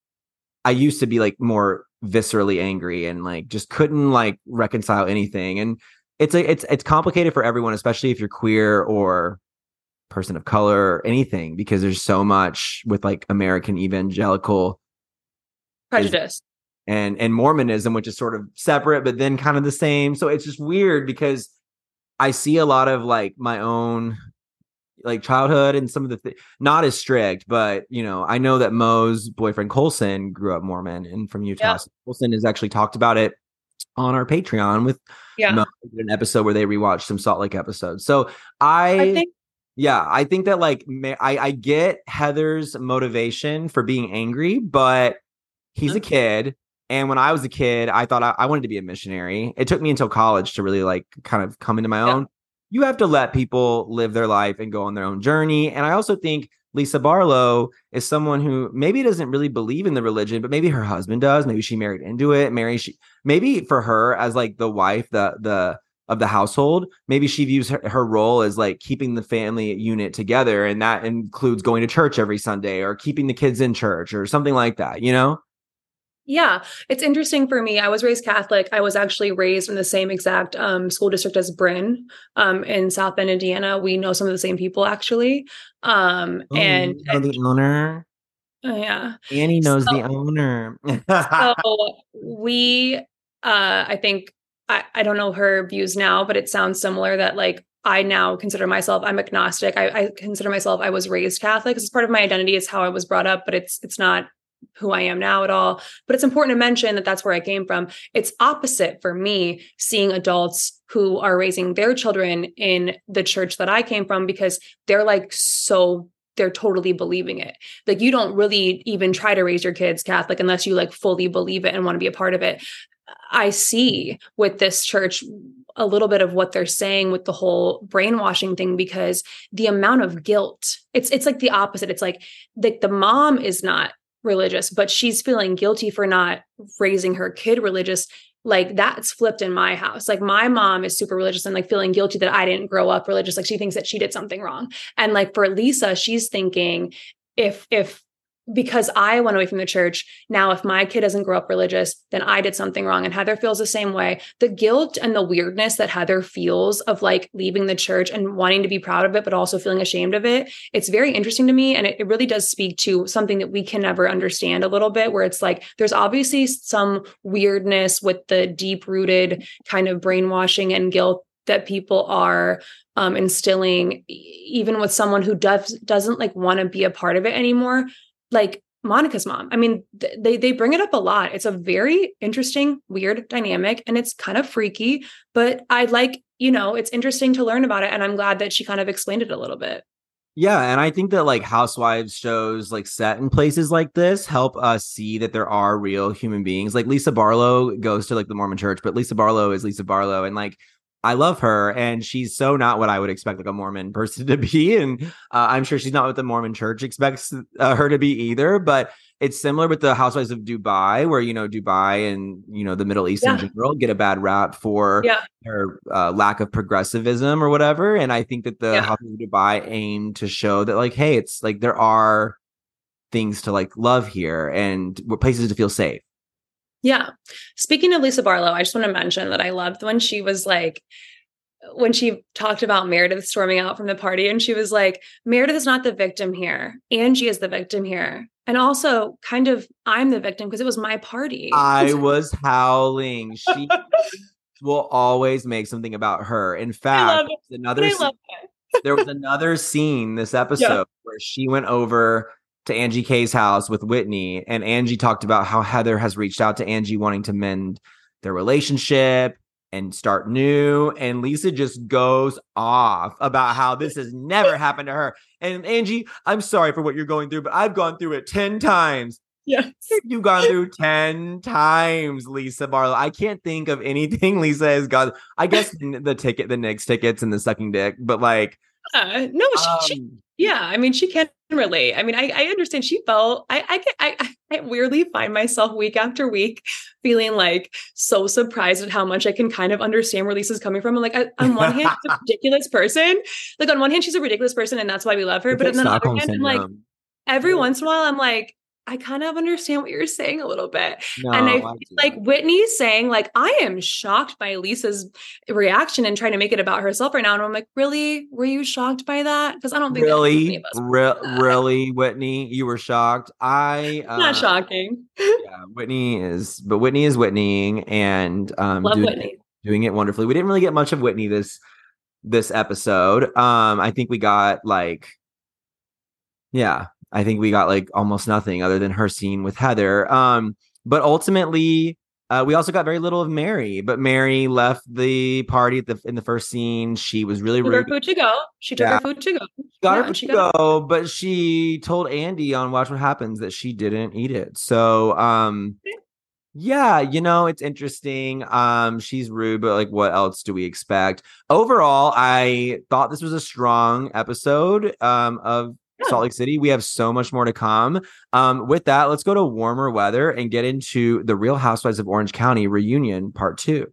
I used to be like more viscerally angry and like just couldn't like reconcile anything. And it's a, it's it's complicated for everyone, especially if you're queer or person of color or anything, because there's so much with like American evangelical Prejudice. and and Mormonism, which is sort of separate, but then kind of the same. So it's just weird because I see a lot of like my own like childhood and some of the th- not as strict, but you know, I know that Mo's boyfriend Colson grew up Mormon and from Utah. Yeah. So Colson has actually talked about it on our Patreon with Yeah. Mo, an episode where they rewatched some Salt Lake episodes. So I, I think yeah, I think that like ma- I I get Heather's motivation for being angry, but he's a kid. And when I was a kid, I thought I, I wanted to be a missionary. It took me until college to really like kind of come into my Yeah. own. You have to let people live their life and go on their own journey. And I also think Lisa Barlow is someone who maybe doesn't really believe in the religion, but maybe her husband does. Maybe she married into it. Mary, she maybe for her as like the wife, the the of the household, maybe she views her, her role as like keeping the family unit together, and that includes going to church every Sunday or keeping the kids in church or something like that. You know. Yeah, it's interesting for me. I was raised Catholic. I was actually raised in the same exact um, school district as Bryn um, in South Bend, Indiana. We know some of the same people actually. Um, Oh, and you know the owner. uh, yeah, Annie knows So- the owner. so we, uh, I think, I, I don't know her views now, but it sounds similar that like I now consider myself, I'm agnostic. I, I consider myself, I was raised Catholic. It's part of my identity. It's how I was brought up, but it's, it's not who I am now at all. But it's important to mention that that's where I came from. It's opposite for me seeing adults who are raising their children in the church that I came from, because they're like, so they're totally believing it. Like you don't really even try to raise your kids Catholic unless you like fully believe it and want to be a part of it. I see with this church a little bit of what they're saying with the whole brainwashing thing, because the amount of guilt, it's, it's like the opposite. It's like the, the mom is not religious, but she's feeling guilty for not raising her kid religious. Like that's flipped in my house. Like my mom is super religious and like feeling guilty that I didn't grow up religious. Like she thinks that she did something wrong. And like for Lisa, she's thinking if, if, because I went away from the church, now if my kid doesn't grow up religious, then I did something wrong. And Heather feels the same way. The guilt and the weirdness that Heather feels of like leaving the church and wanting to be proud of it, but also feeling ashamed of it. It's very interesting to me. And it, it really does speak to something that we can never understand a little bit, where it's like, there's obviously some weirdness with the deep rooted kind of brainwashing and guilt that people are um, instilling, even with someone who does, doesn't like want to be a part of it anymore. Like Monica's mom. I mean, th- they they bring it up a lot. It's a very interesting, weird dynamic, and it's kind of freaky. But I like you know, it's interesting to learn about it. And I'm glad that she kind of explained it a little bit. Yeah, and I think that like Housewives shows like set in places like this help us see that there are real human beings. Like Lisa Barlow goes to like the Mormon church, but Lisa Barlow is Lisa Barlow, and like I love her, and she's so not what I would expect like a Mormon person to be, and uh, I'm sure she's not what the Mormon church expects uh, her to be either. But it's similar with the Housewives of Dubai, where, you know, Dubai and, you know, the Middle East Yeah. in general get a bad rap for Yeah. their uh, lack of progressivism or whatever. And I think that the Yeah. Housewives of Dubai aim to show that, like, hey, it's like there are things to like love here and places to feel safe. Yeah. Speaking of Lisa Barlow, I just want to mention that I loved when she was like, when she talked about Meredith storming out from the party, and she was like, Meredith is not the victim here. Angie is the victim here. And also kind of I'm the victim because it was my party. I was howling. She will always make something about her. In fact, love it. there's another I scene, love there was another scene this episode where she went over to Angie K's house with Whitney, and Angie talked about how Heather has reached out to Angie wanting to mend their relationship and start new. And Lisa just goes off about how this has never happened to her. And Angie, I'm sorry for what you're going through, but I've gone through it ten times. Yes. You've gone through ten times, Lisa Barlow. I can't think of anything Lisa has gone. I guess the ticket, the Knicks tickets and the sucking dick, but like, Uh, no, she, she, um, yeah. I mean, she can relate. I mean, I, I understand. She felt. I, I, get- I, I weirdly find myself week after week feeling like so surprised at how much I can kind of understand where Lisa's coming from. I'm like, I, on one hand, she's a ridiculous person. Like on one hand, she's a ridiculous person, and that's why we love her. it's But like on the other Stockholm hand, I'm like, syndrome. every once in a while, I'm like, I kind of understand what you're saying a little bit. No, and I I feel do. like Whitney's saying, like, I am shocked by Lisa's reaction and trying to make it about herself right now. And I'm like, really? Were you shocked by that? Because I don't think that any Really, of us were Re- like that. really, Whitney, you were shocked. I uh, Not shocking. Yeah, Whitney is, but Whitney is Whitneying and um, Love doing, Whitney. doing it wonderfully. We didn't really get much of Whitney this this episode. Um, I think we got like, yeah, I think we got like almost nothing other than her scene with Heather. Um, but ultimately, uh, we also got very little of Mary. But Mary left the party at the, in the first scene. She was really Took her rude. food to go. She took Yeah. her food to go. Got Yeah, her and food she to got go, but she told Andy on Watch What Happens that she didn't eat it. So, um, yeah, you know, it's interesting. Um, she's rude, but like, what else do we expect? Overall, I thought this was a strong episode um, of Yeah. Salt Lake City. We have so much more to come. Um, with that, let's go to warmer weather and get into the Real Housewives of Orange County reunion part two.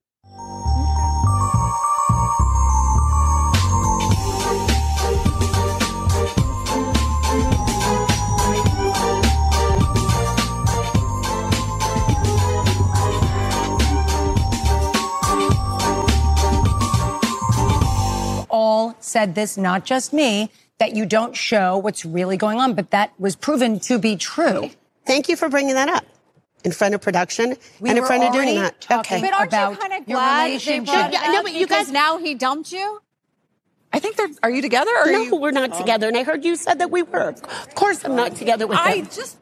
All said this, not just me, that you don't show what's really going on, but that was proven to be true. Thank you for bringing that up in front of production We and in were front of doing already that. talking Okay. But aren't about you kind of your glad they relationship. brought it Yeah, no, up but you because guys- now he dumped you? I think they're. Are you together? Or are No, you? we're not together. And I heard you said that we were. Of course, I'm not together with I him. just.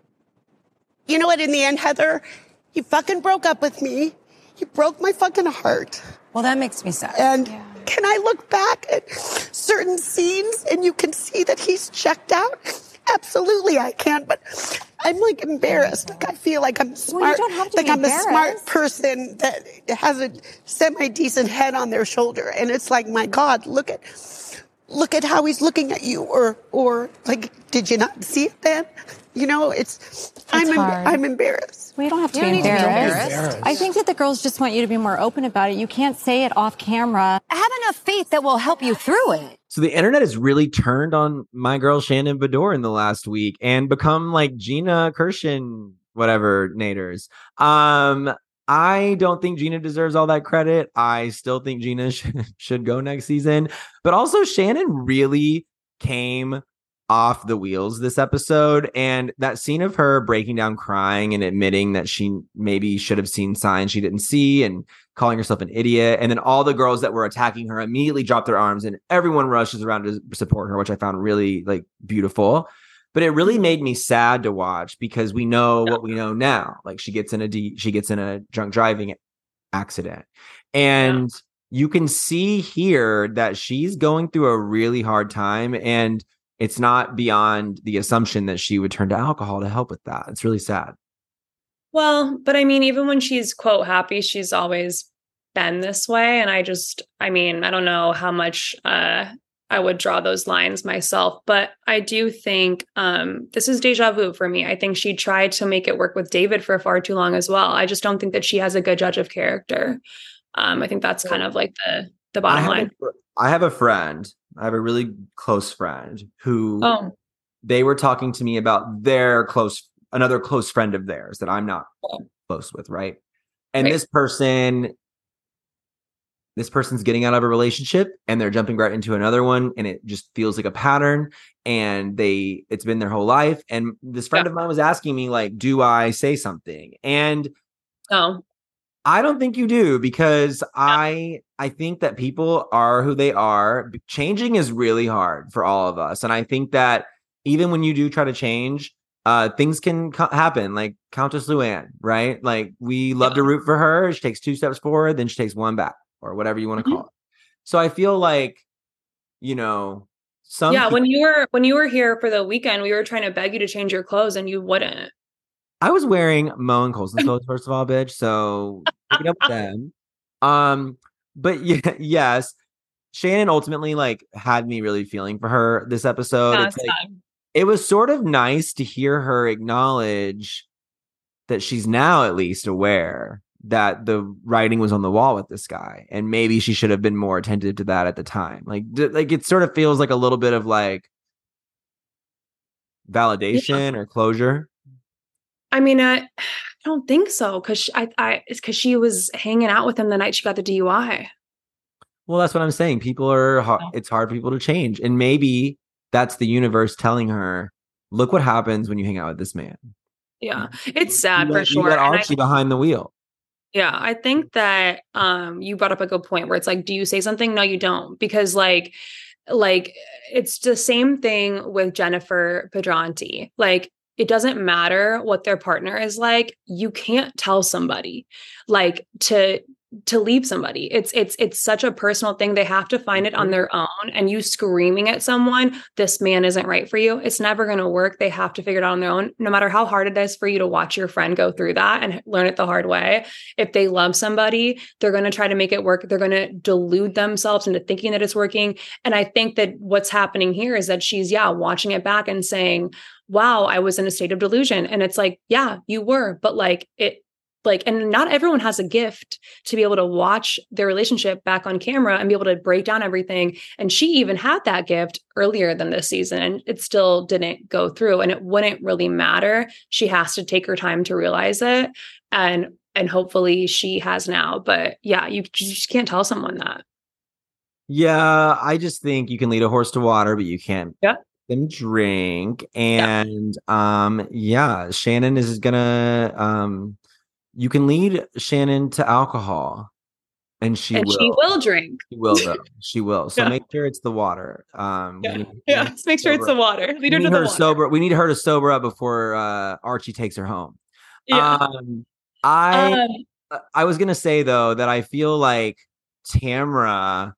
You know what? In the end, Heather, he fucking broke up with me. He broke my fucking heart. Well, that makes me sad. And can I look back at certain scenes and you can see that he's checked out? Absolutely, I can. But I'm like embarrassed. Like I feel like I'm smart. don't have to like be I'm a smart embarrassed. person that has a semi decent head on their shoulder. And it's like, my God, look at. Look at how he's looking at you, or, or like, did you not see it then? You know, it's. I'm, em- hard. I'm embarrassed. We don't have to You be don't need to be embarrassed. embarrassed. I think that the girls just want you to be more open about it. You can't say it off camera. Have enough faith that will help you through it. So the internet has really turned on my girl Shannon Bedore in the last week and become like Gina Kirshen, whatever, Naders. Um, I don't think Gina deserves all that credit. I still think Gina should, should go next season. But also Shannon really came off the wheels this episode. And that scene of her breaking down crying and admitting that she maybe should have seen signs she didn't see and calling herself an idiot. And then all the girls that were attacking her immediately dropped their arms and everyone rushes around to support her, which I found really like beautiful. But it really made me sad to watch because we know what we know now. Like she gets in a de- she gets in a drunk driving accident. And you can see here that she's going through a really hard time, and it's not beyond the assumption that she would turn to alcohol to help with that. It's really sad. Well, but I mean, even when she's quote happy, she's always been this way. And I just, I mean, I don't know how much uh, I would draw those lines myself, but I do think um, this is deja vu for me. I think she tried to make it work with David for far too long as well. I just don't think that she has a good judge of character. Um, I think that's kind of like the the bottom I line. A, I have a friend. I have a really close friend who oh. they were talking to me about their close, another close friend of theirs that I'm not close with, right? And right. this person, this person's getting out of a relationship and they're jumping right into another one, and it just feels like a pattern. And they, it's been their whole life. And this friend yeah. of mine was asking me, like, do I say something? And oh. I don't think you do, because I I think that people are who they are. Changing is really hard for all of us. And I think that even when you do try to change, uh, things can co- happen, like Countess Luann, right? Like, we love yeah. to root for her. She takes two steps forward, then she takes one back, or whatever you want to mm-hmm. call it. So I feel like, you know, some Yeah, people- when you were when you were here for the weekend, we were trying to beg you to change your clothes and you wouldn't. I was wearing Mo and Colson's clothes, first of all, bitch. So pick it up with them. Um, but yeah, yes, Shannon ultimately like had me really feeling for her this episode. Yeah, it's like, it was sort of nice to hear her acknowledge that she's now at least aware that the writing was on the wall with this guy, and maybe she should have been more attentive to that at the time. Like, d- like it sort of feels like a little bit of like validation yeah. or closure. I mean, I, I don't think so, because I, I, it's because she was hanging out with him the night she got the D U I. Well, that's what I'm saying. People are, hard, it's hard for people to change, and maybe that's the universe telling her, "Look what happens when you hang out with this man." Yeah, it's sad you for let, sure. You got Archie I, behind the wheel. Yeah, I think that um, you brought up a good point where it's like, do you say something? No, you don't, because like, like it's the same thing with Jennifer Pedranti, like. It doesn't matter what their partner is like. You can't tell somebody like to to leave somebody. It's it's it's such a personal thing. They have to find it on their own. And you screaming at someone, this man isn't right for you, it's never going to work. They have to figure it out on their own, no matter how hard it is for you to watch your friend go through that and learn it the hard way. If they love somebody, they're going to try to make it work. They're going to delude themselves into thinking that it's working. And I think that what's happening here is that she's, yeah, watching it back and saying, wow, I was in a state of delusion. And it's like, yeah, you were, but like it, like, and not everyone has a gift to be able to watch their relationship back on camera and be able to break down everything. And she even had that gift earlier than this season, and it still didn't go through, and it wouldn't really matter. She has to take her time to realize it. And, and hopefully she has now, but yeah, you, you just can't tell someone that. Yeah. I just think you can lead a horse to water, but you can't yeah. them drink. And yeah. um, yeah, Shannon is gonna, um, you can lead Shannon to alcohol, and she and will. She will drink. She will, though. She will. So yeah. make sure it's the water. Um, yeah, yeah. Let's make sure it's the water. Lead her to the her water. Sober. We need her to sober up before uh, Archie takes her home. Yeah. Um, I um, I was gonna say though that I feel like Tamra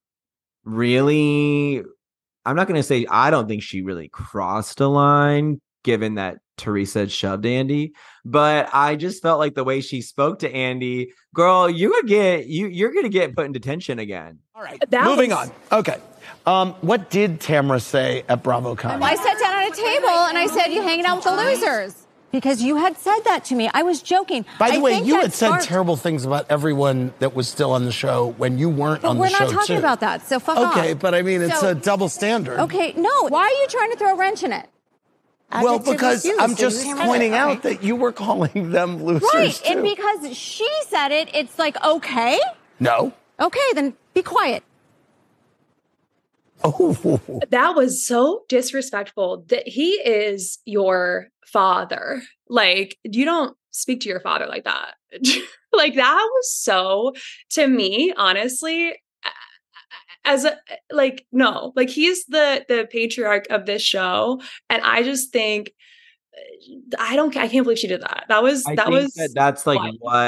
really. I'm not gonna say I don't think she really crossed a line, given that Teresa shoved Andy, but I just felt like the way she spoke to Andy, girl, you would get you you're gonna get put in detention again. All right, that moving was... on. Okay, um, what did Tamra say at BravoCon? I sat down at a table and I said, "You hanging out with the losers?" Because you had said that to me. I was joking. By the I way, you had sparked... said terrible things about everyone that was still on the show when you weren't but on the show, we're not talking too. about that, so fuck okay, off. Okay, but I mean, it's so, a double standard. Okay, no. Why are you trying to throw a wrench in it? Well, because I'm just pointing out that you were calling them losers, right, too. And because she said it, it's like, okay. No. Okay, then be quiet. Oh. That was so disrespectful. That he is your father. Like, you don't speak to your father like that. Like, that was so, to me, honestly, as a, like, no, like, he's the, the patriarch of this show. And I just think, I don't, I can't believe she did that. That was, I that think was, that that's like wild. What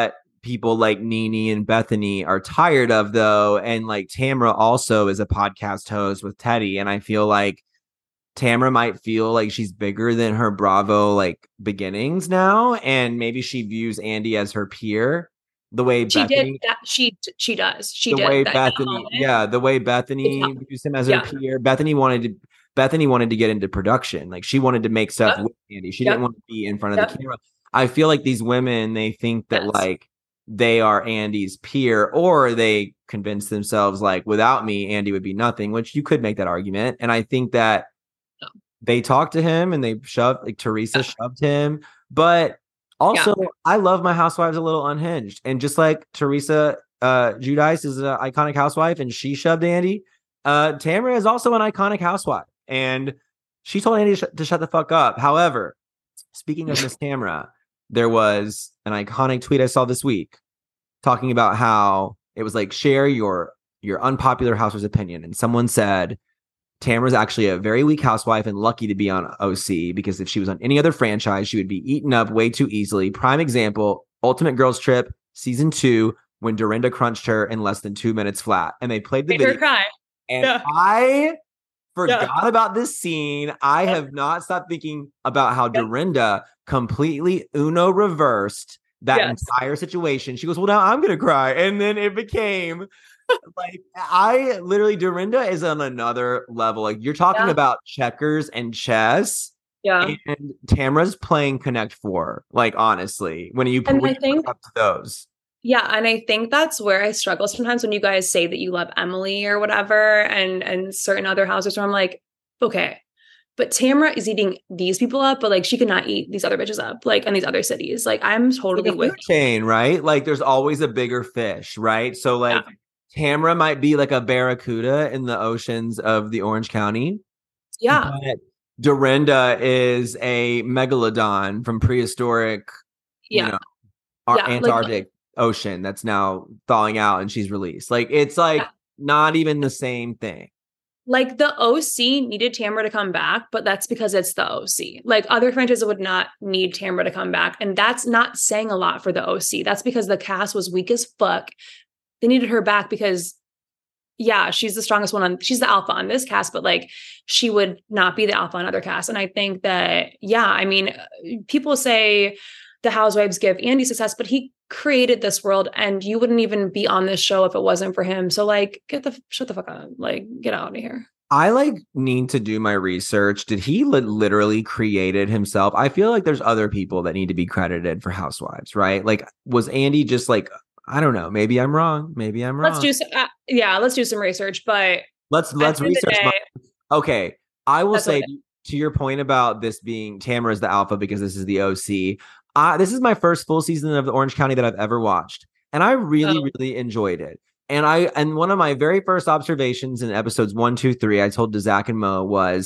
people like Nene and Bethany are tired of, though. And like Tamra also is a podcast host with Teddy. And I feel like Tamra might feel like she's bigger than her Bravo like beginnings now. And maybe she views Andy as her peer. The way she Bethany, did that. She, she does. She the did. way that Bethany, yeah, the way Bethany views him as yeah. her peer. Bethany wanted to, Bethany wanted to get into production. Like she wanted to make stuff Yep. with Andy. She Yep. didn't want to be in front of Yep. the camera. I feel like these women, they think that Yes. like they are Andy's peer, or they convince themselves like without me, Andy would be nothing, which you could make that argument. And I think that No. they talked to him and they shoved, like Teresa Yeah. shoved him. But also, Yeah. I love my housewives a little unhinged. And just like Teresa uh, Giudice is an iconic housewife and she shoved Andy, uh, Tamra is also an iconic housewife. And she told Andy to, sh- to shut the fuck up. However, speaking of Miss Tamra, there was an iconic tweet I saw this week talking about how it was like, share your your unpopular housewives opinion. And someone said, Tamra's actually a very weak housewife and lucky to be on O C, because if she was on any other franchise, she would be eaten up way too easily. Prime example, Ultimate Girls Trip, season two, when Dorinda crunched her in less than two minutes flat. And they played the Made her video. cry. And Yeah. I forgot Yeah. about this scene. I have not stopped thinking about how Dorinda completely Uno reversed that Yes. entire situation. She goes, well, now I'm going to cry. And then it became like, I literally, Dorinda is on another level. Like you're talking Yeah. about checkers and chess. Yeah. And Tamra's playing Connect Four. Like, honestly, when you put And when I you think- put up to those. Yeah, and I think that's where I struggle sometimes when you guys say that you love Emily or whatever, and and certain other houses where I'm like, okay, but Tamra is eating these people up, but like she could not eat these other bitches up, like in these other cities. Like I'm totally Like a with food chain, right? Like there's always a bigger fish, right? So like Yeah. Tamra might be like a barracuda in the oceans of the Orange County. yeah, But Dorinda is a megalodon from prehistoric, yeah, you know, our Yeah, like- Antarctic ocean that's now thawing out and she's released. Like it's like Yeah. not even the same thing. like the O C needed Tamra to come back, but that's because it's the O C. Like other franchises would not need Tamra to come back, and that's not saying a lot for the O C. That's because the cast was weak as fuck. They needed her back because, yeah, she's the strongest one on. She's the alpha on this cast, but like she would not be the alpha on other casts. And I think that, yeah, I mean, people say the Housewives give Andy success, but he created this world, and you wouldn't even be on this show if it wasn't for him. So like, get the shut the fuck up, like get out of here. I like need to do my research. Did he li- literally created himself? I feel like there's other people that need to be credited for Housewives, right? Like, was Andy just like, I don't know. Maybe I'm wrong. Maybe I'm wrong. Let's do some, uh, yeah, let's do some research. But Let's let's the end of the research. day- my- okay, I will That's say okay. to your point about this being Tamra is the alpha because this is the O C. Uh, this is my first full season of the Orange County that I've ever watched, and I really Oh. really enjoyed it. And I and one of my very first observations in episodes one, two, three, I told to Zach and Mo was,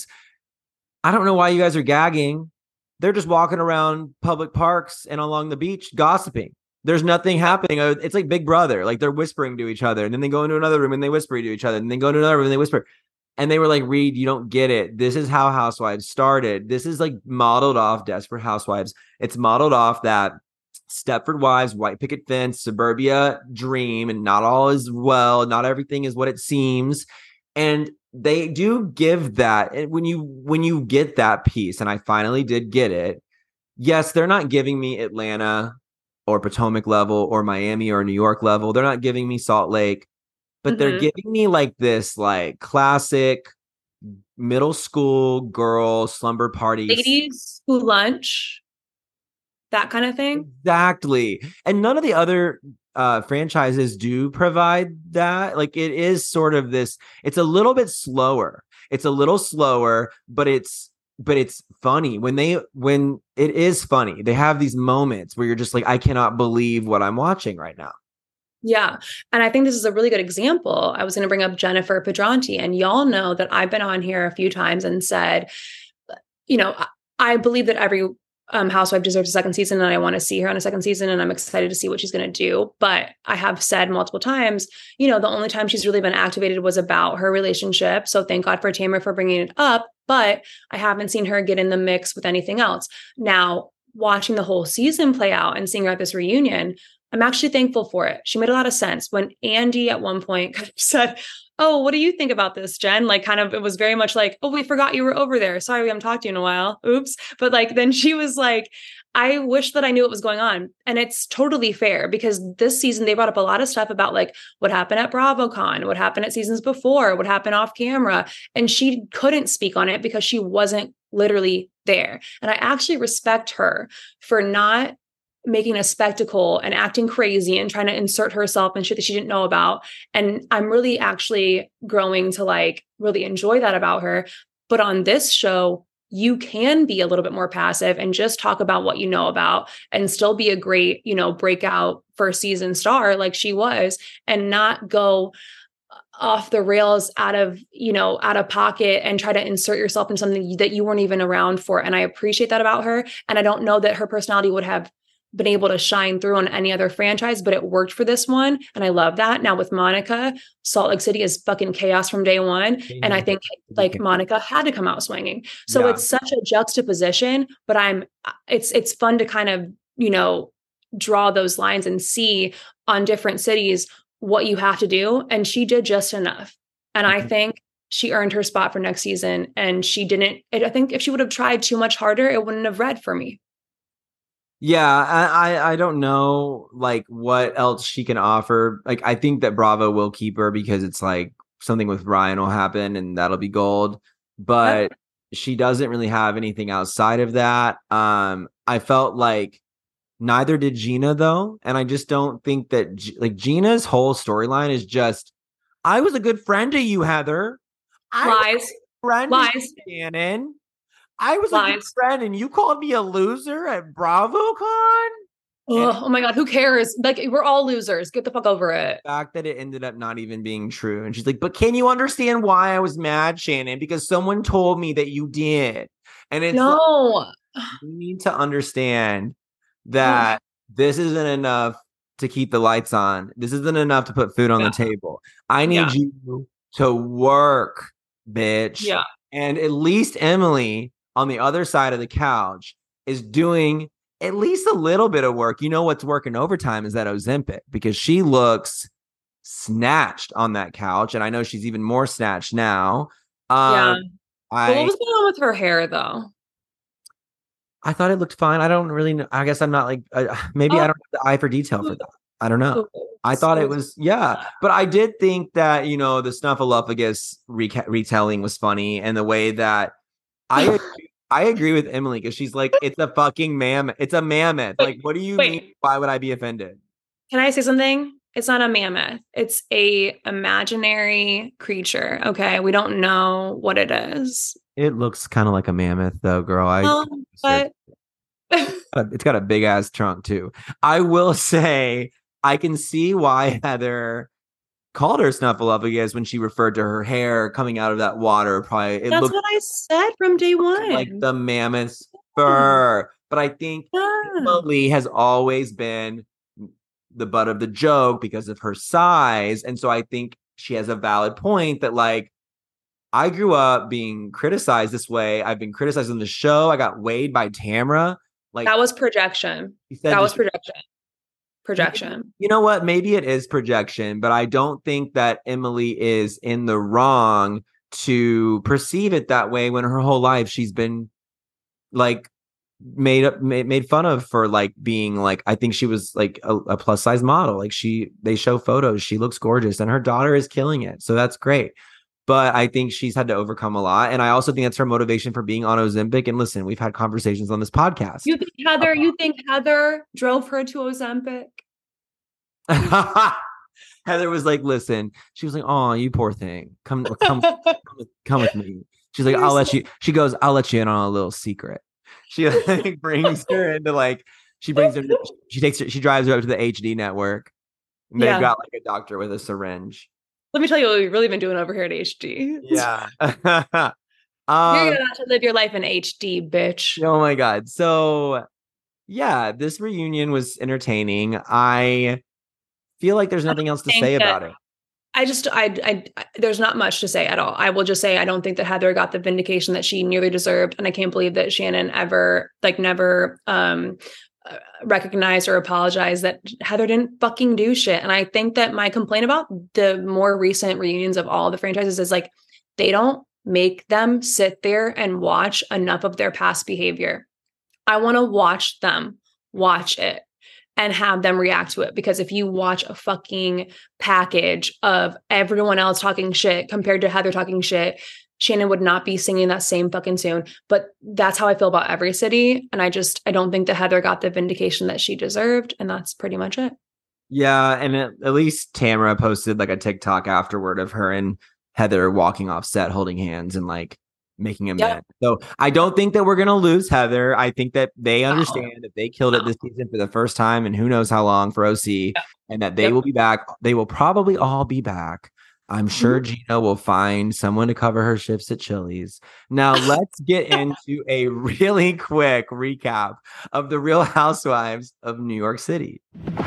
I don't know why you guys are gagging. They're just walking around public parks and along the beach gossiping. There's nothing happening. Uh, It's like Big Brother. Like they're whispering to each other, and then they go into another room and they whisper to each other, and then go into another room and they whisper. And they were like, Reed, you don't get it. This is how Housewives started. This is like modeled off Desperate Housewives. It's modeled off that Stepford Wives, White Picket Fence, suburbia dream, and not all is well. Not everything is what it seems. And they do give that. And when you when you get that piece, and I finally did get it, yes, they're not giving me Atlanta or Potomac level or Miami or New York level. They're not giving me Salt Lake. But they're Mhm. giving me like this like classic middle school girl slumber party. ladies who lunch, that kind of thing. Exactly. And none of the other uh, franchises do provide that. Like it is sort of this, it's a little bit slower. It's a little slower, but it's but it's funny when they when it is funny. They have these moments where you're just like, I cannot believe what I'm watching right now. Yeah. And I think this is a really good example. I was going to bring up Jennifer Pedranti, and y'all know that I've been on here a few times and said, you know, I, I believe that every um, housewife deserves a second season, and I want to see her on a second season, and I'm excited to see what she's going to do. But I have said multiple times, you know, the only time she's really been activated was about her relationship. So thank God for Tamra for bringing it up, but I haven't seen her get in the mix with anything else. Now, watching the whole season play out and seeing her at this reunion, I'm actually thankful for it. She made a lot of sense when Andy at one point kind of said, oh, what do you think about this, Jen? Like kind of, it was very much like, oh, we forgot you were over there. Sorry, we haven't talked to you in a while. Oops. But like, then she was like, I wish that I knew what was going on. And it's totally fair because this season they brought up a lot of stuff about like what happened at BravoCon, what happened at seasons before, what happened off camera. And she couldn't speak on it because she wasn't literally there. And I actually respect her for not making a spectacle and acting crazy and trying to insert herself and shit that she didn't know about. And I'm really actually growing to like really enjoy that about her. But on this show, you can be a little bit more passive and just talk about what you know about and still be a great, you know, breakout first season star like she was and not go off the rails out of, you know, out of pocket and try to insert yourself in something that you weren't even around for. And I appreciate that about her. And I don't know that her personality would have been able to shine through on any other franchise, but it worked for this one. And I love that. Now with Monica, Salt Lake City is fucking chaos from day one. And I think like Monica had to come out swinging. So yeah. It's such a juxtaposition, but I'm, it's, it's fun to kind of, you know, draw those lines and see on different cities what you have to do. And she did just enough. And mm-hmm. I think she earned her spot for next season. And she didn't, I think if she would have tried too much harder, it wouldn't have read for me. Yeah, I, I I don't know like what else she can offer. Like I think that Bravo will keep her because it's like something with Ryan will happen and that'll be gold. But yep. She doesn't really have anything outside of that. Um, I felt like neither did Gina though, and I just don't think that G- like Gina's whole storyline is just I was a good friend to you, Heather. I Lies, was a friend lies, to Shannon. I was Lies. a good friend and you called me a loser at BravoCon? Oh, oh my God, who cares? Like, we're all losers. Get the fuck over it. The fact that it ended up not even being true. And she's like, but can you understand why I was mad, Shannon? Because someone told me that you did. And it's no. Like, you need to understand that oh. this isn't enough to keep the lights on. This isn't enough to put food on yeah. the table. I need yeah. you to work, bitch. Yeah. And at least Emily on the other side of the couch is doing at least a little bit of work. You know what's working overtime is that Ozempic because she looks snatched on that couch. And I know she's even more snatched now. Um, yeah. I, but what was going on with her hair though? I thought it looked fine. I don't really know. I guess I'm not like, uh, maybe oh. I don't have the eye for detail for that. I don't know. I thought it was, yeah. But I did think that, you know, the Snuffleupagus re- retelling was funny. And the way that I I agree with Emily because she's like, it's a fucking mammoth. It's a mammoth. Wait, like, what do you wait. mean? Why would I be offended? Can I say something? It's not a mammoth. It's a imaginary creature. Okay. We don't know what it is. It looks kind of like a mammoth though, girl. I um, but it's got a big ass trunk too. I will say I can see why Heather called her Snuffleupagus when she referred to her hair coming out of that water. Probably it that's looked what I said from day one, like the mammoth's fur. But I think yeah. Emily has always been the butt of the joke because of her size, and so I think she has a valid point that like I grew up being criticized this way. I've been criticized on the show. I got weighed by Tamra. Like that was projection. That was projection. Projection. You know what? Maybe it is projection, but I don't think that Emily is in the wrong to perceive it that way when her whole life she's been like made up made, made fun of for like being like I think she was like a, a plus size model. Like she they show photos, she looks gorgeous and her daughter is killing it. So that's great. But I think she's had to overcome a lot. And I also think that's her motivation for being on Ozempic. And listen, we've had conversations on this podcast. You think Heather, you think Heather drove her to Ozempic? Heather was like, listen, she was like, oh, you poor thing. Come, come, come, with, come with me. She's like, I'll let you. She goes, I'll let you in on a little secret. She like brings her into like, she brings her, she takes her, she drives her up to the H D network. And they've yeah. got like a doctor with a syringe. Let me tell you what we've really been doing over here at H D. Yeah. um, You're gonna have to live your life in H D, bitch. Oh my God. So yeah, this reunion was entertaining. I feel like there's nothing else to say about it. I just, I, I, I, there's not much to say at all. I will just say, I don't think that Heather got the vindication that she nearly deserved. And I can't believe that Shannon ever, like never, um, recognize or apologize that Heather didn't fucking do shit. And I think that my complaint about the more recent reunions of all the franchises is like, they don't make them sit there and watch enough of their past behavior. I want to watch them watch it and have them react to it. Because if you watch a fucking package of everyone else talking shit compared to Heather talking shit, Shannon would not be singing that same fucking tune. But that's how I feel about every city. And I just, I don't think that Heather got the vindication that she deserved. And that's pretty much it. Yeah. And at, at least Tamara posted like a TikTok afterward of her and Heather walking off set, holding hands and like making amends. Yep. So I don't think that we're going to lose Heather. I think that they understand no. that they killed no. it this season for the first time and who knows how long for O C yep. and that they yep. will be back. They will probably all be back. I'm sure Gina will find someone to cover her shifts at Chili's. Now, let's get into a really quick recap of the Real Housewives of New York City.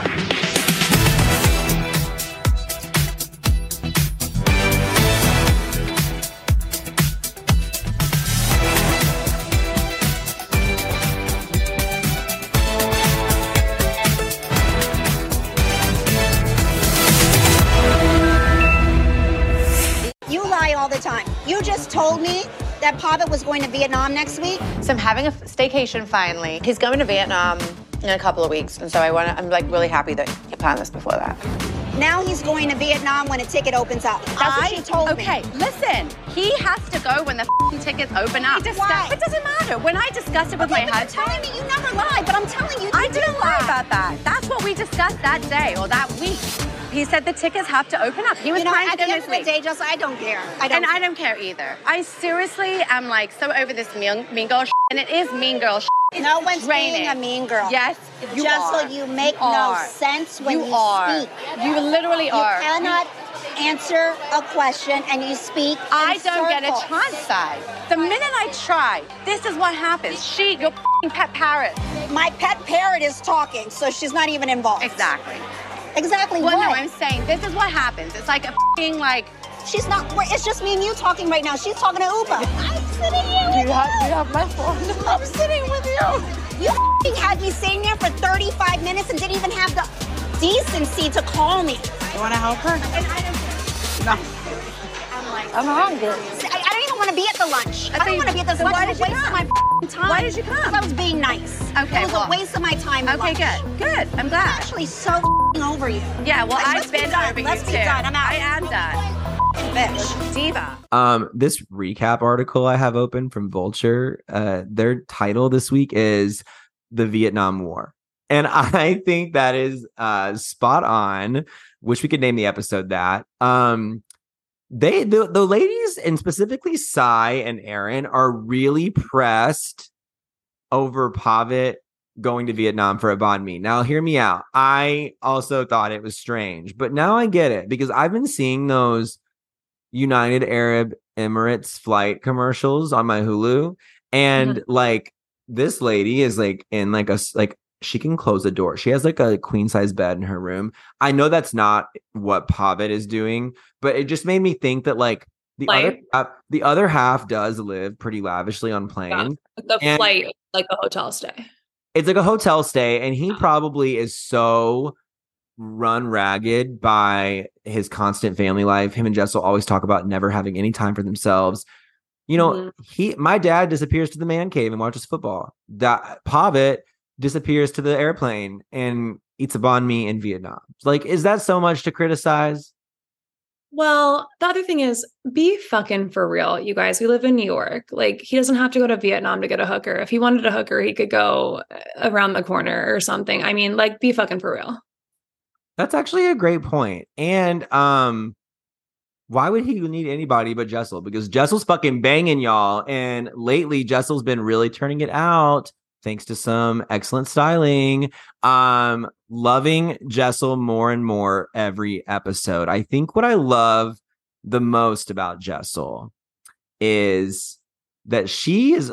All the time. You just told me that Pavitt was going to Vietnam next week. So I'm having a staycation finally. He's going to Vietnam in a couple of weeks, and so I want to, I'm like really happy that he planned this before that. Now he's going to Vietnam when a ticket opens up. That's I, what she told okay, me. Okay, listen. He has to go when the tickets open up. Why? It doesn't matter. When I discussed it with okay, my husband, you're telling me you never lie, but I'm telling you, I didn't lie about that. That's what we discussed that day or that week. He said the tickets have to open up. He was you know, trying at to the end of the day, just I don't care. I don't and care. I don't care either. I seriously am like so over this mean, mean girl shit, and it is mean girl shit. No one's draining. being a mean girl. Yes, you just are. so you make you no are. sense when you, you are. speak. You literally you are. You cannot answer a question and you speak. I in don't circles. get a chance, side. The minute I try, this is what happens. She, your pet parrot. My pet parrot is talking, so she's not even involved. Exactly. Exactly well, what? no, I'm saying this is what happens. It's like a f***ing like. She's not. It's just me and you talking right now. She's talking to Uba. I'm sitting here with you. You have, you have my phone. I'm sitting with you. You f***ing had me sitting there for thirty-five minutes and didn't even have the decency to call me. You want to help her? And I don't. No. I'm like. I'm hungry. I, I don't even want to be at the lunch. I, I don't want to be at this so lunch. Why It was did a you waste come? of my time. Why did you come? Because I was being nice. Okay, It was well, a waste of my time. Okay, good. Good. I'm glad. I'm actually so over you. Yeah, well, Let's I've been done. over Let's you be too. done. I'm out. I am done. Bitch. Diva. Um, this recap article I have open from Vulture, uh, their title this week is The Vietnam War. And I think that is uh spot on. Wish we could name the episode that. Um, they the, the ladies and specifically Sai and Aaron are really pressed over Pavitt going to Vietnam for a banh mi. Now, hear me out. I also thought it was strange, but now I get it because I've been seeing those United Arab Emirates flight commercials on my Hulu, and mm-hmm. like this lady is like in like a like she can close the door. She has like a queen size bed in her room. I know that's not what Pavitt is doing, but it just made me think that like the flight. other half, the other half does live pretty lavishly on planes. Yeah, the flight like a hotel stay. It's like a hotel stay, and he probably is so run ragged by his constant family life. Him and Jess will always talk about never having any time for themselves. You know, mm-hmm. he my dad disappears to the man cave and watches football. That Pavitt disappears to the airplane and eats a banh mi in Vietnam. Like, is that so much to criticize? Well, the other thing is, be fucking for real, you guys. We live in New York. Like, he doesn't have to go to Vietnam to get a hooker. If he wanted a hooker, he could go around the corner or something. I mean, like, be fucking for real. That's actually a great point. And um, why would he need anybody but Jessel? Because Jessel's fucking banging y'all. And lately, Jessel's been really turning it out. Thanks to some excellent styling. Um, loving Jessel more and more every episode. I think what I love the most about Jessel is that she is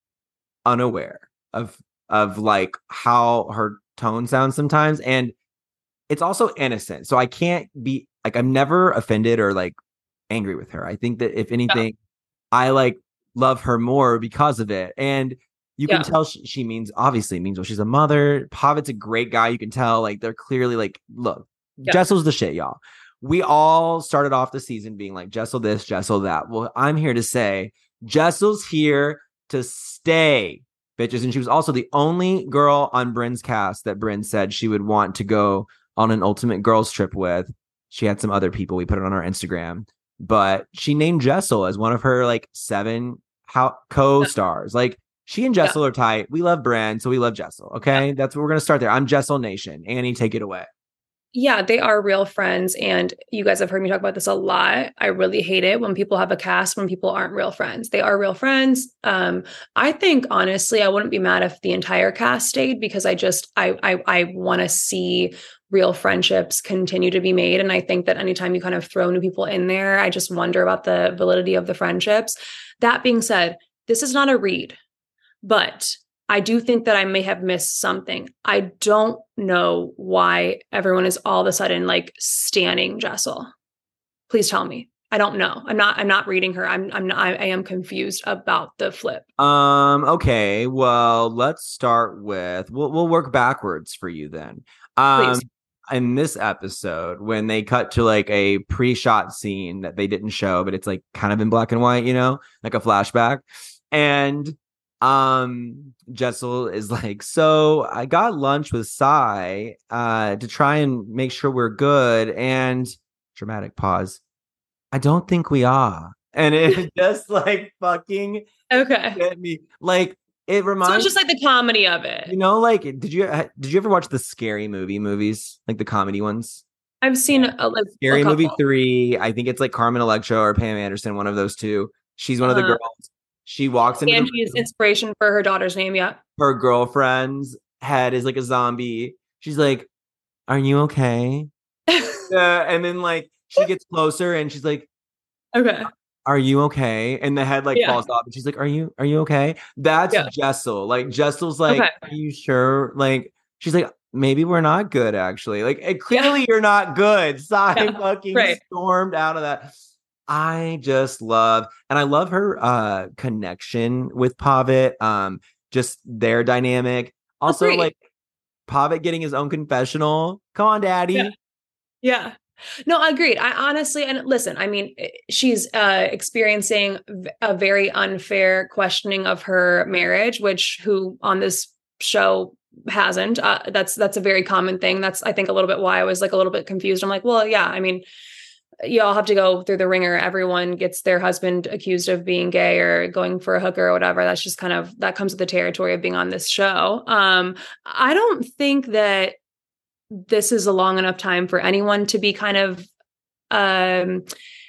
unaware of of like how her tone sounds sometimes, and it's also innocent. So I can't be like I'm never offended or like angry with her. I think that if anything, yeah. I like love her more because of it. And You Yeah. can tell she, she means, obviously means well. She's a mother. Pavitt's a great guy. You can tell, like, they're clearly like, look, Yeah. Jessel's the shit, y'all. We all started off the season being like, Jessel this, Jessel that. Well, I'm here to say, Jessel's here to stay, bitches. And she was also the only girl on Bryn's cast that Bryn said she would want to go on an ultimate girls trip with. She had some other people. We put it on our Instagram. But she named Jessel as one of her, like, seven ho- co-stars. Like, she and Jessel Yeah. are tight. We love Bryn, so we love Jessel. Okay? Yeah. That's what we're going to start there. I'm Jessel Nation. Annie, take it away. Yeah, they are real friends. And you guys have heard me talk about this a lot. I really hate it when people have a cast when people aren't real friends. They are real friends. Um, I think, honestly, I wouldn't be mad if the entire cast stayed because I just, I, I, I want to see real friendships continue to be made. And I think that anytime you kind of throw new people in there, I just wonder about the validity of the friendships. That being said, this is not a read, but I do think that I may have missed something. I don't know why everyone is all of a sudden like standing Jessel. Please tell me. I don't know. I'm not. I'm not reading her. I'm. I'm. Not, I, I am confused about the flip. Um. Okay. Well, let's start with. We'll we'll work backwards for you then. Um. Please. In this episode, when they cut to like a pre-shot scene that they didn't show, but it's like kind of in black and white, you know, like a flashback, and um Jessel is like, so I got lunch with Sai uh to try and make sure we're good, and dramatic pause, I don't think we are. And it just like fucking Okay. get me. Like, it reminds So it's just like the comedy of it. you know, like, did you did you ever watch the Scary Movie movies, like the comedy ones? I've seen a, like, Scary a Movie couple. three. I think it's like Carmen Electra or Pam Anderson, one of those two. She's one of the Uh, girls. She walks into the Angie's room. inspiration for her daughter's name. Yeah. Her girlfriend's head is like a zombie. She's like, "Are you okay?" Yeah, and then like she gets closer and she's like, Okay. "Are you okay?" And the head like Yeah. falls off, and she's like, "Are you are you okay?" That's Yeah. Jessel. Like, Jessel's like, Okay. "Are you sure?" Like, she's like, "Maybe we're not good, actually." Like, eh, clearly you're not good. Sai Yeah, fucking right. stormed out of that. I just love, and I love her uh connection with Pavitt. Um, just their dynamic. Also, Agreed. like Pavitt getting his own confessional. Come on, daddy. Yeah. Yeah. No, agreed. I honestly, and listen, I mean, she's uh, experiencing v- a very unfair questioning of her marriage, which who on this show hasn't. Uh, that's that's a very common thing. That's, I think, a little bit why I was like a little bit confused. I'm like, well, yeah, I mean, you all have to go through the ringer. Everyone gets their husband accused of being gay or going for a hooker or whatever. That's just kind of, that comes with the territory of being on this show. Um, I don't think that this is a long enough time for anyone to be kind of um,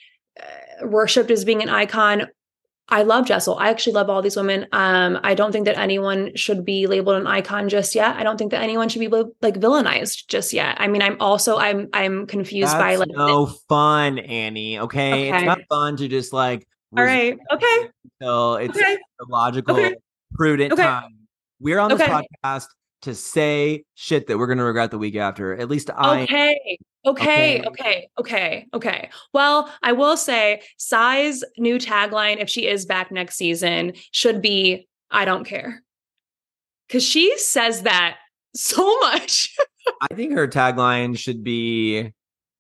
uh, worshipped as being an icon. I love Jessel. I actually love all these women. Um, I don't think that anyone should be labeled an icon just yet. I don't think that anyone should be like villainized just yet. I mean, I'm also, I'm, I'm confused by That's like, no fun, Annie. Okay? It's Okay. not fun to just like all right. Okay. until it's Okay. a logical, Okay. prudent Okay. time. We're on this Okay. podcast to say shit that we're gonna regret the week after. At least I Okay. Okay. Okay. Okay. Okay. Okay. Well, I will say Sai's new tagline, if she is back next season, should be, I don't care. Cause she says that so much. I think her tagline should be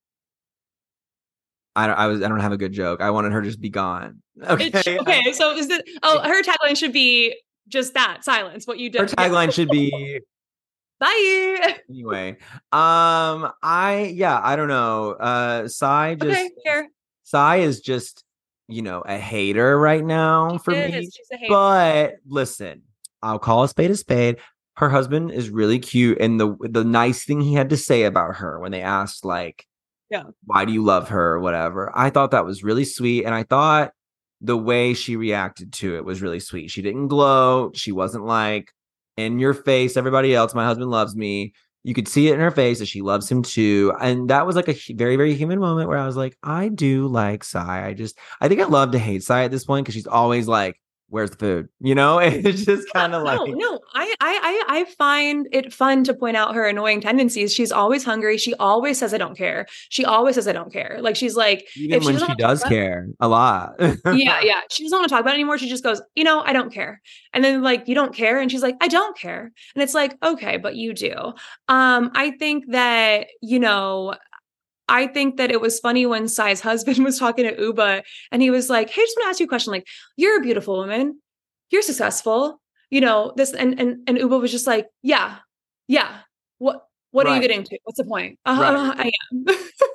I don't I was I don't have a good joke. I wanted her to just be gone. Okay. It's- okay. So is it, oh, her tagline should be just that silence, what you did. Her tagline should be Bye. anyway. Um I yeah, I don't know. Uh Sai just Okay. Here. Sai is just, you know, a hater right now for She me. is. She's a hater. But listen, I'll call a spade a spade. Her husband is really cute, and the the nice thing he had to say about her when they asked, like, Yeah. why do you love her or whatever, I thought that was really sweet. And I thought the way she reacted to it was really sweet. She didn't gloat. She wasn't like, in your face, everybody else, my husband loves me. You could see it in her face that she loves him too. And that was like a hu- very, very human moment where I was like, I do like Sai. I just, I think I love to hate Sai at this point because she's always like where's the food? You know, it's just kind of like, no, no. I, I, I, I find it fun to point out her annoying tendencies. She's always hungry. She always says, "I don't care." She always says, "I don't care." Like she's like, even if when she, she does care a lot. yeah, yeah. She doesn't want to talk about it anymore. She just goes, you know, "I don't care." And then like, "You don't care?" And she's like, "I don't care." And it's like, okay, but you do. Um, I think that, you know, I think that it was funny when Sai's husband was talking to Uba and he was like, "Hey, I just want to ask you a question. Like, you're a beautiful woman. You're successful. You know, this," and and and Uba was just like, "Yeah, yeah. What what Right. are you getting to? What's the point?" Uh, Right. I am.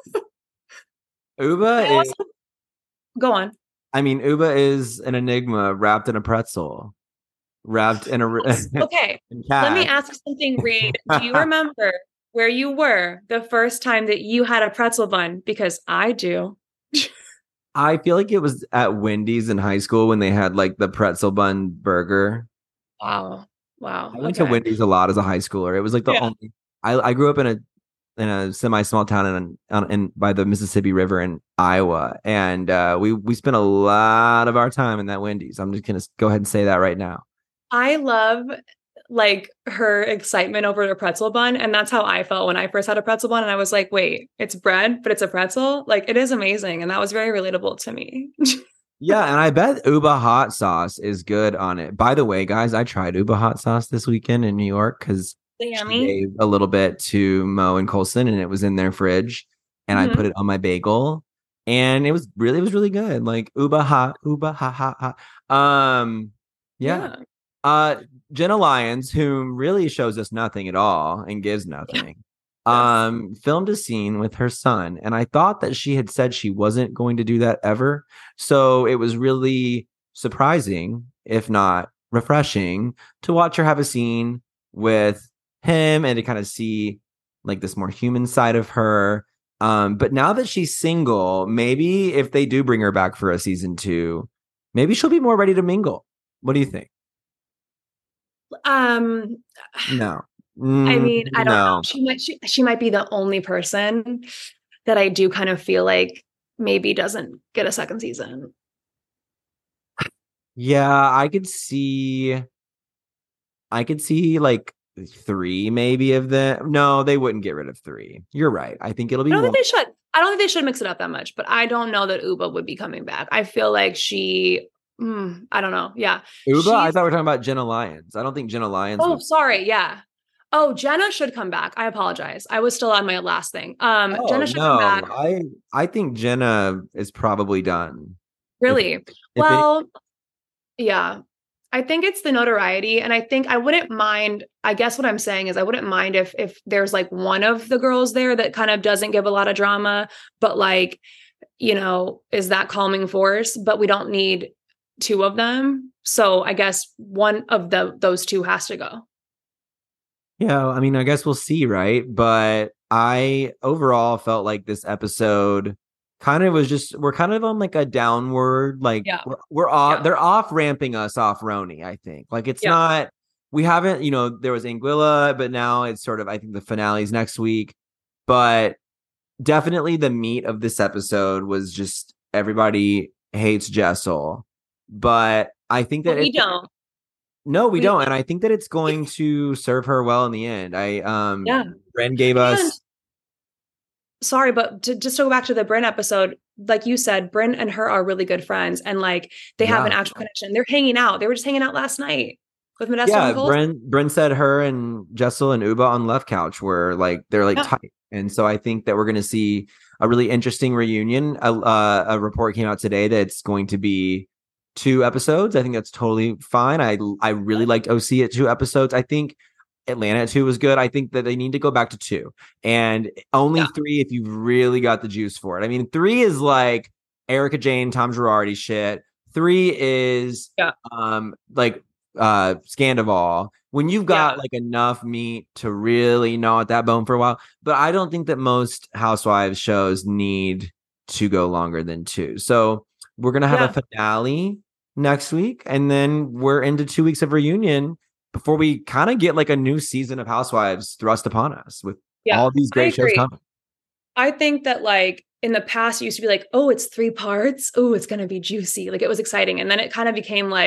Uba I is, also- Go on. I mean, Uba is an enigma wrapped in a pretzel, wrapped in a. Okay, in let me cash. ask something, Reed. Do you remember where you were the first time that you had a pretzel bun? Because I do. I feel like it was at Wendy's in high school when they had like the pretzel bun burger. Wow. Wow. I went Okay. to Wendy's a lot as a high schooler. It was like the Yeah. only. I, I grew up in a in a semi small town in, on, in by the Mississippi River in Iowa, and uh, we we spent a lot of our time in that Wendy's. I'm just gonna go ahead and say that right now. I love like her excitement over the pretzel bun. And that's how I felt when I first had a pretzel bun. And I was like, wait, it's bread, but it's a pretzel. Like it is amazing. And that was very relatable to me. Yeah, and I bet Uba hot sauce is good on it. By the way, guys, I tried Uba hot sauce this weekend in New York because she Yummy. gave a little bit to Mo and Colson, and it was in their fridge, and Mhm. I put it on my bagel, and it was really, it was really good. Like Uba hot, Uba ha ha ha. Um, yeah. Yeah. Uh, Jenna Lyons, whom really shows us nothing at all and gives nothing, um, filmed a scene with her son, and I thought that she had said she wasn't going to do that ever. So it was really surprising, if not refreshing, to watch her have a scene with him and to kind of see like this more human side of her. Um, but now that she's single, maybe if they do bring her back for a season two, maybe she'll be more ready to mingle. What do you think? Um, No. I Mm, mean, I don't no. know. She might she, she might be the only person that I do kind of feel like maybe doesn't get a second season. Yeah, I could see I could see like three maybe of them. No, they wouldn't get rid of three. You're right. I think it'll be I don't one. think they should. I don't think they should mix it up that much, but I don't know that Uba would be coming back. I feel like she, mm, I don't know. Yeah. Uba, I She's- thought we were talking about Jenna Lyons. I don't think Jenna Lyons Oh, would. sorry. Yeah. Oh, Jenna should come back. I apologize. I was still on my last thing. Um, Oh, Jenna should no, come back. I I think Jenna is probably done. Really? if well, yeah. I think it's the notoriety. And I think I wouldn't mind. I guess what I'm saying is I wouldn't mind if if there's like one of the girls there that kind of doesn't give a lot of drama, but like, you know, is that calming force, but we don't need two of them. So I guess one of the those two has to go. Yeah, I mean, I guess we'll see, right? But I overall felt like this episode kind of was just we're kind of on like a downward, like Yeah. we're, we're off. Yeah. They're off ramping us off Roni. I think like it's Yeah. not. We haven't, you know, there was Anguilla, but now it's sort of. I think the finale's next week, but definitely the meat of this episode was just everybody hates Jessel, but I think that But we it- don't. No, we We- don't, and I think that it's going to serve her well in the end. I um, Yeah. Ren gave And- us. Sorry, but to just to go back to the Bryn episode, like you said, Bryn and her are really good friends, and like they have an Yeah. actual connection. They're hanging out. They were just hanging out last night with Modesto Yeah, and Cole. Bren Bren said her and Jessel and Uba on Left Couch were like they're like Yeah. tight, and so I think that we're going to see a really interesting reunion. A, uh, a report came out today that it's going to be two episodes. I think that's totally fine. I I really liked O C at two episodes. I think Atlanta at two was good. I think that they need to go back to two and only Yeah. three if you've really got the juice for it. I mean, three is like Erica Jane, Tom Girardi shit. Three is Yeah. um like uh Scandival. When you've got Yeah. like enough meat to really gnaw at that bone for a while. But I don't think that most Housewives shows need to go longer than two. So we're gonna have Yeah. a finale next week, and then we're into two weeks of reunion before we kind of get like a new season of Housewives thrust upon us with Yeah, all these I great shows agree. coming. I think that like in the past, it used to be like, oh, it's three parts. Oh, it's gonna be juicy. Like it was exciting, and then it kind of became like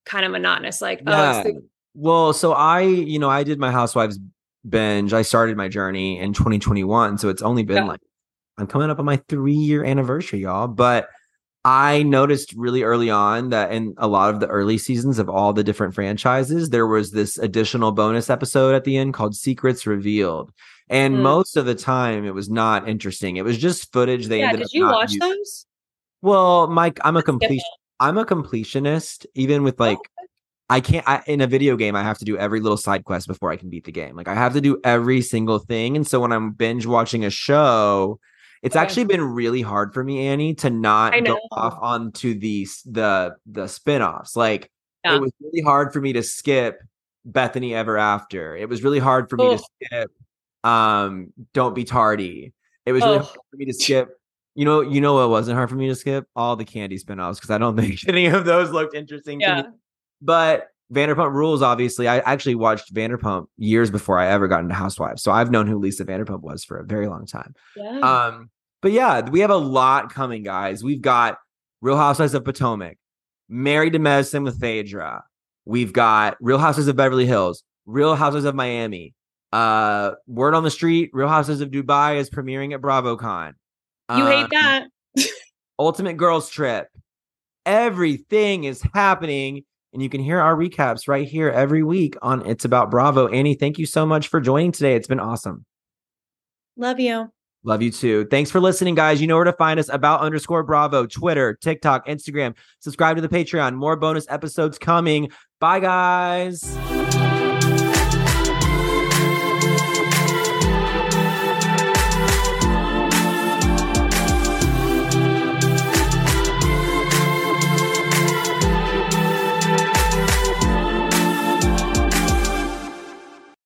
kind of monotonous. Like, Yeah. oh, it's the- Well, so I, you know, I did my Housewives binge. I started my journey in twenty twenty-one. So it's only been Yeah. like, I'm coming up on my three year anniversary, y'all. But I noticed really early on that in a lot of the early seasons of all the different franchises, there was this additional bonus episode at the end called Secrets Revealed. And Mm. most of the time it was not interesting. It was just footage they yeah. ended Did up you not watch using. those? Well, Mike, I'm a Skip completion. I'm a completionist, even with like, I can't, I, in a video game, I have to do every little side quest before I can beat the game. Like I have to do every single thing. And so when I'm binge watching a show, it's Okay. actually been really hard for me, Annie, to not I go know. off onto the, the, the spinoffs. Like Yeah. it was really hard for me to skip Bethany Ever After. It was really hard for me Oh. to skip um, Don't Be Tardy. It was really Oh. hard for me to skip. You know, you know what wasn't hard for me to skip? All the Candy spinoffs, because I don't think any of those looked interesting Yeah. to me. But Vanderpump Rules, obviously, I actually watched Vanderpump years before I ever got into Housewives. So I've known who Lisa Vanderpump was for a very long time. Yeah. Um, but yeah, we have a lot coming, guys. We've got Real Housewives of Potomac, Married to Medicine with Phaedra. We've got Real Housewives of Beverly Hills, Real Housewives of Miami. Uh, word on the street, Real Housewives of Dubai is premiering at BravoCon. you hate Um, that. Ultimate Girls Trip. Everything is happening, and you can hear our recaps right here every week on It's About Bravo. Annie, thank you so much for joining today. It's been awesome. Love you. Love you too. Thanks for listening, guys. You know where to find us, about underscore Bravo, Twitter, TikTok, Instagram. Subscribe to the Patreon. More bonus episodes coming. Bye, guys.